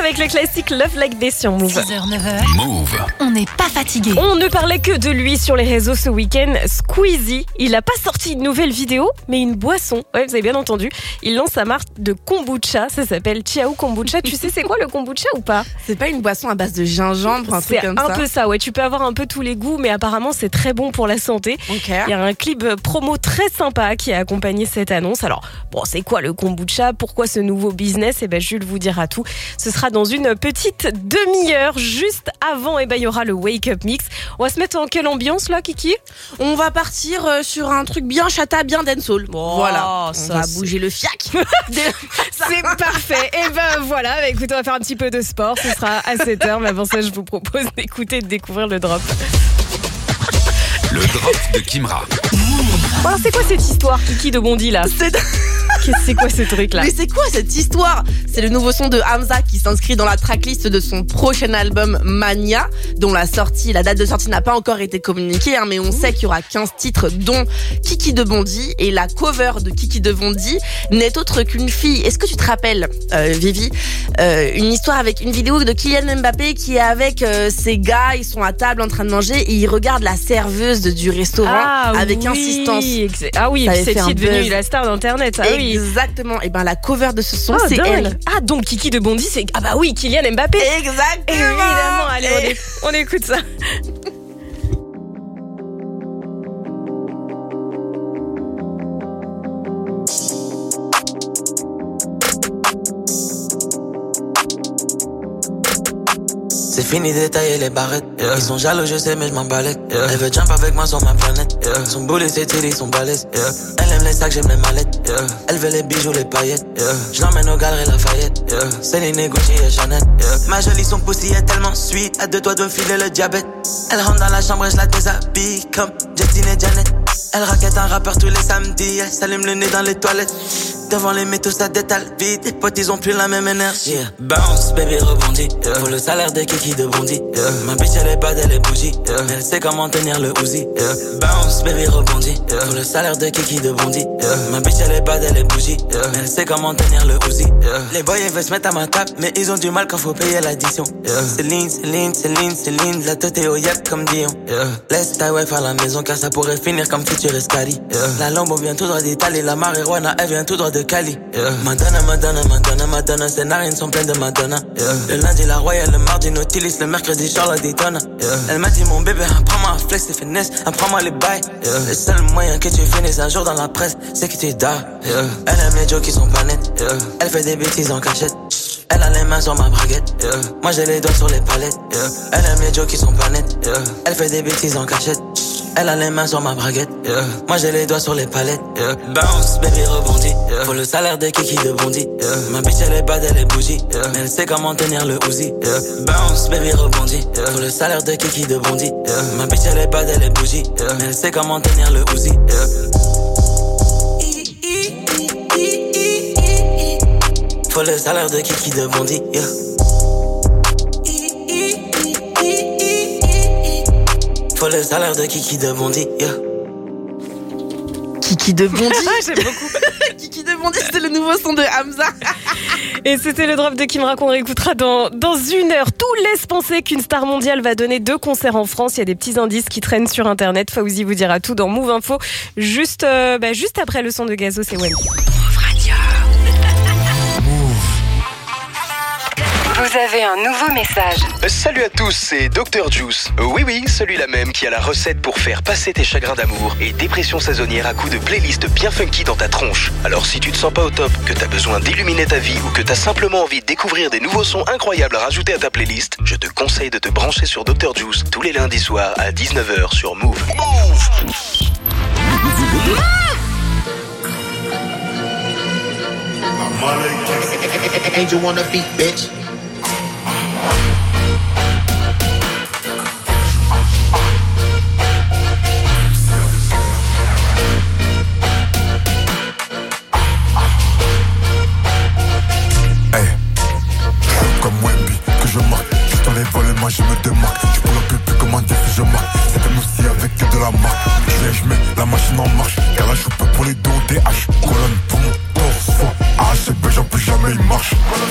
avec le classique Love Like This sur Move. six heures, neuf heures. Move. On n'est pas fatigué. On ne parlait que de lui sur les réseaux ce week-end. Squeezie, il n'a pas sorti une nouvelle vidéo, mais une boisson. Ouais, vous avez bien entendu. Il lance sa marque de kombucha. Ça s'appelle Ciao Kombucha. Tu sais, c'est quoi le kombucha ou pas? C'est pas une boisson à base de gingembre, un truc comme ça? C'est un peu ça, ouais. Tu peux avoir un peu tous les goûts, mais apparemment, c'est très bon pour la santé. Okay. Il y a un clip promo très sympa qui a accompagné cette annonce. Alors, bon, c'est quoi le kombucha? Pourquoi ce nouveau business? Eh ben, Jules vous dira tout. Ce sera dans une petite demi-heure. Juste avant, eh ben, il y aura le Wake Up Mix. On va se mettre en quelle ambiance, là, Kiki? On va partir euh, sur un truc bien chata, bien dancehall. Oh, voilà, ça, on va c'est... bouger le fiac. C'est parfait. Et ben voilà, bah, écoute, on va faire un petit peu de sport. Ce sera à sept heures. Mais avant ça, je vous propose d'écouter et de découvrir le drop. Le drop de Kimra. Bon, alors, c'est quoi cette histoire, Kiki de Bondy, là? C'est... C'est quoi ce truc là? Mais c'est quoi cette histoire? C'est le nouveau son de Hamza qui s'inscrit dans la tracklist de son prochain album Mania, dont la sortie, la date de sortie n'a pas encore été communiquée, hein, mais on sait qu'il y aura quinze titres, dont Kiki de Bondy, et la cover de Kiki de Bondy n'est autre qu'une fille. Est-ce que tu te rappelles, euh, Vivi, euh, une histoire avec une vidéo de Kylian Mbappé qui est avec euh, ses gars, ils sont à table en train de manger et ils regardent la serveuse du restaurant ah, avec oui. insistance. Ah oui, ça et puis cette fille est devenue la star d'internet. Ah oui. Exactement. Et ben la cover de ce son, oh, c'est dingue. elle. Ah donc Kiki de Bondy, c'est ah bah oui, Kylian Mbappé. Exactement. Évidemment. Allez, on, est... on écoute ça. C'est fini de tailler les barrettes, yeah. Ils sont jaloux, je sais, mais je m'en balèque, yeah. Elle veut jump avec moi sur ma planète, yeah. Son boulet, ses titties, sont balèzes, yeah. Elle aime les sacs, j'aime les mallettes, yeah. Elle veut les bijoux, les paillettes, yeah. Je l'emmène aux galeries Lafayette, yeah. Céline et Gucci et Chanel, yeah. Ma jolie, son pussy est tellement sweet, à deux doigts de me filer le diabète. Elle rentre dans la chambre et je la déshabille comme Justine et Janet. Elle raquette un rappeur tous les samedis, elle s'allume le nez dans les toilettes. Devant les métaux, ça détale vite. Les potes, ils ont plus la même énergie. Yeah. Bounce, baby, rebondit. Yeah. Pour le salaire de Kiki de Bondy. Yeah. Ma bitch, elle est pas elle est bougie. Yeah. Elle sait comment tenir le Uzi. Yeah. Bounce, baby, rebondit. Yeah. Pour le salaire de Kiki de Bondy. Yeah. Ma bitch, elle est pas elle est bougie. Yeah. Elle sait comment tenir le Uzi. Yeah. Les boys, ils veulent se mettre à ma table, mais ils ont du mal quand faut payer l'addition. Yeah. Céline, Céline, Céline, Céline. La tête est au yep comme Dion. Yeah. Laisse ta wife à la maison car ça pourrait finir comme Future Escali. Yeah. La Lambo vient tout droit d'Italie. La marijuana, elle vient tout droit de Cali. Yeah. Madonna, Madonna, Madonna, Madonna, ses narines sont pleines de Madonna. Yeah. Le lundi, la Royale, le mardi, Nautilus, le mercredi, Charlotte Daytona. Yeah. Elle m'a dit, mon bébé, apprends-moi à flex et finesse, apprends-moi les bails. Yeah. Le seul moyen que tu finisses un jour dans la presse, c'est que tu dors. Yeah. Elle aime les jokes qui sont pas nets. Yeah. Elle fait des bêtises en cachette. Elle a les mains sur ma braguette. Yeah. Moi, j'ai les doigts sur les palettes. Yeah. Elle aime les jokes qui sont pas nets. Yeah. Elle fait des bêtises en cachette. Elle a les mains sur ma braguette, yeah. Moi j'ai les doigts sur les palettes, yeah. Bounce, baby, rebondit, yeah. Pour le salaire de Kiki de Bondy, yeah. Ma bitch elle est bad, elle est bougie, yeah. Mais elle sait comment tenir le Uzi, yeah. Bounce, baby, rebondit, yeah. Pour le salaire de Kiki de Bondy, yeah. Ma bitch elle est bad, elle est bougie, yeah. Mais elle sait comment tenir le Uzi, yeah. Pour le salaire de Kiki de Bondy, yeah. Faut le salaire de Kiki de Bondy, yeah. Kiki de Bondy. J'aime beaucoup. Kiki de Bondy, c'était le nouveau son de Hamza. Et c'était le drop de Kimra qu'on réécoutera dans, dans une heure. Tout laisse penser qu'une star mondiale va donner deux concerts en France. Il y a des petits indices qui traînent sur internet. Fauzi vous dira tout dans Move Info. Juste, euh, bah, juste après le son de Gazo, c'est Wendy. Move Radio. Vous avez un nouveau message. Salut à tous, c'est docteur Juice. Oui oui, celui-là même qui a la recette pour faire passer tes chagrins d'amour et dépression saisonnière à coups de playlist bien funky dans ta tronche. Alors si tu te sens pas au top, que t'as besoin d'illuminer ta vie ou que t'as simplement envie de découvrir des nouveaux sons incroyables à rajouter à ta playlist, je te conseille de te brancher sur docteur Juice tous les lundis soirs à dix-neuf heures sur Move. Move! Angel wanna beat, bitch. Comme Wemby, que je marque. Juste dans les vols et moi je me démarque. Je peux un peu plus comme un défi, je marque. C'est un aussi avec de la marque. Je mets la machine en marche. Car là je peux pour les dos des haches. Colonne pour mon torse, Ah, c'est B, j'en plus jamais il marche.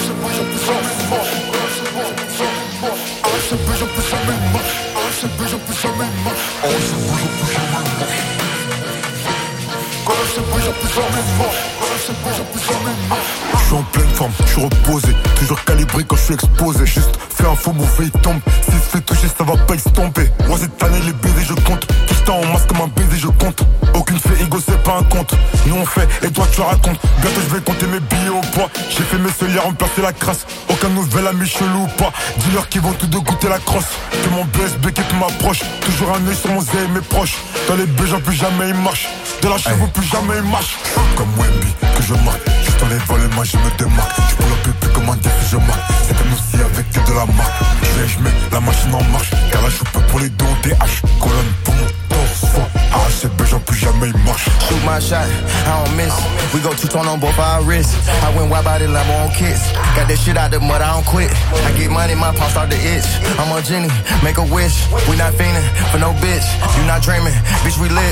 Ah, c'est B, j'en plus jamais il marche. Ah, c'est B, j'en plus jamais il marche. Ah, c'est B, j'en plus jamais il marche. Ah, c'est B, j'en plus jamais il marche. Ah, c'est B, j'en plus jamais il marche. Je suis en pleine forme, je suis reposé, toujours calibré quand je suis exposé. Juste fais un faux mauvais, il tombe. S'il se fait toucher, ça va pas estomper. Moi cette année les baisers je compte. Tout le temps en masse comme un baiser je compte. Aucune fait ego c'est pas un compte. Nous on fait et toi tu racontes. Bientôt je vais compter mes billets au poids. J'ai fait mes soliers remplacer la crasse. Aucun nouvel ami chelou ou pas. Dis-leur qu'ils vont tous deux goûter la crosse. Que mon B S B qui m'approche. Toujours un œil sur mon Z et mes proches. Dans les B j'en plus jamais il marche. De la chevaux plus jamais il marche. Comme Wemby que je marque. Juste dans les vols moi je me démarque. Je peux l'appeler plus comme un défi je marque. C'est comme aussi avec que de la marque. Je viens je mets la machine en marche. Car la choupe pour les deux en T H. Colonne pour mon torse. Ah c'est B j'en plus jamais il marche. Shoot my shot, I don't miss. We go two-tone on both our wrists. I went wild by the Lambo on kicks. Got that shit out the mud, I don't quit. I get money, my palms start to itch. I'm a genie, make a wish. We not fiending for no bitch. You not dreaming, bitch we live.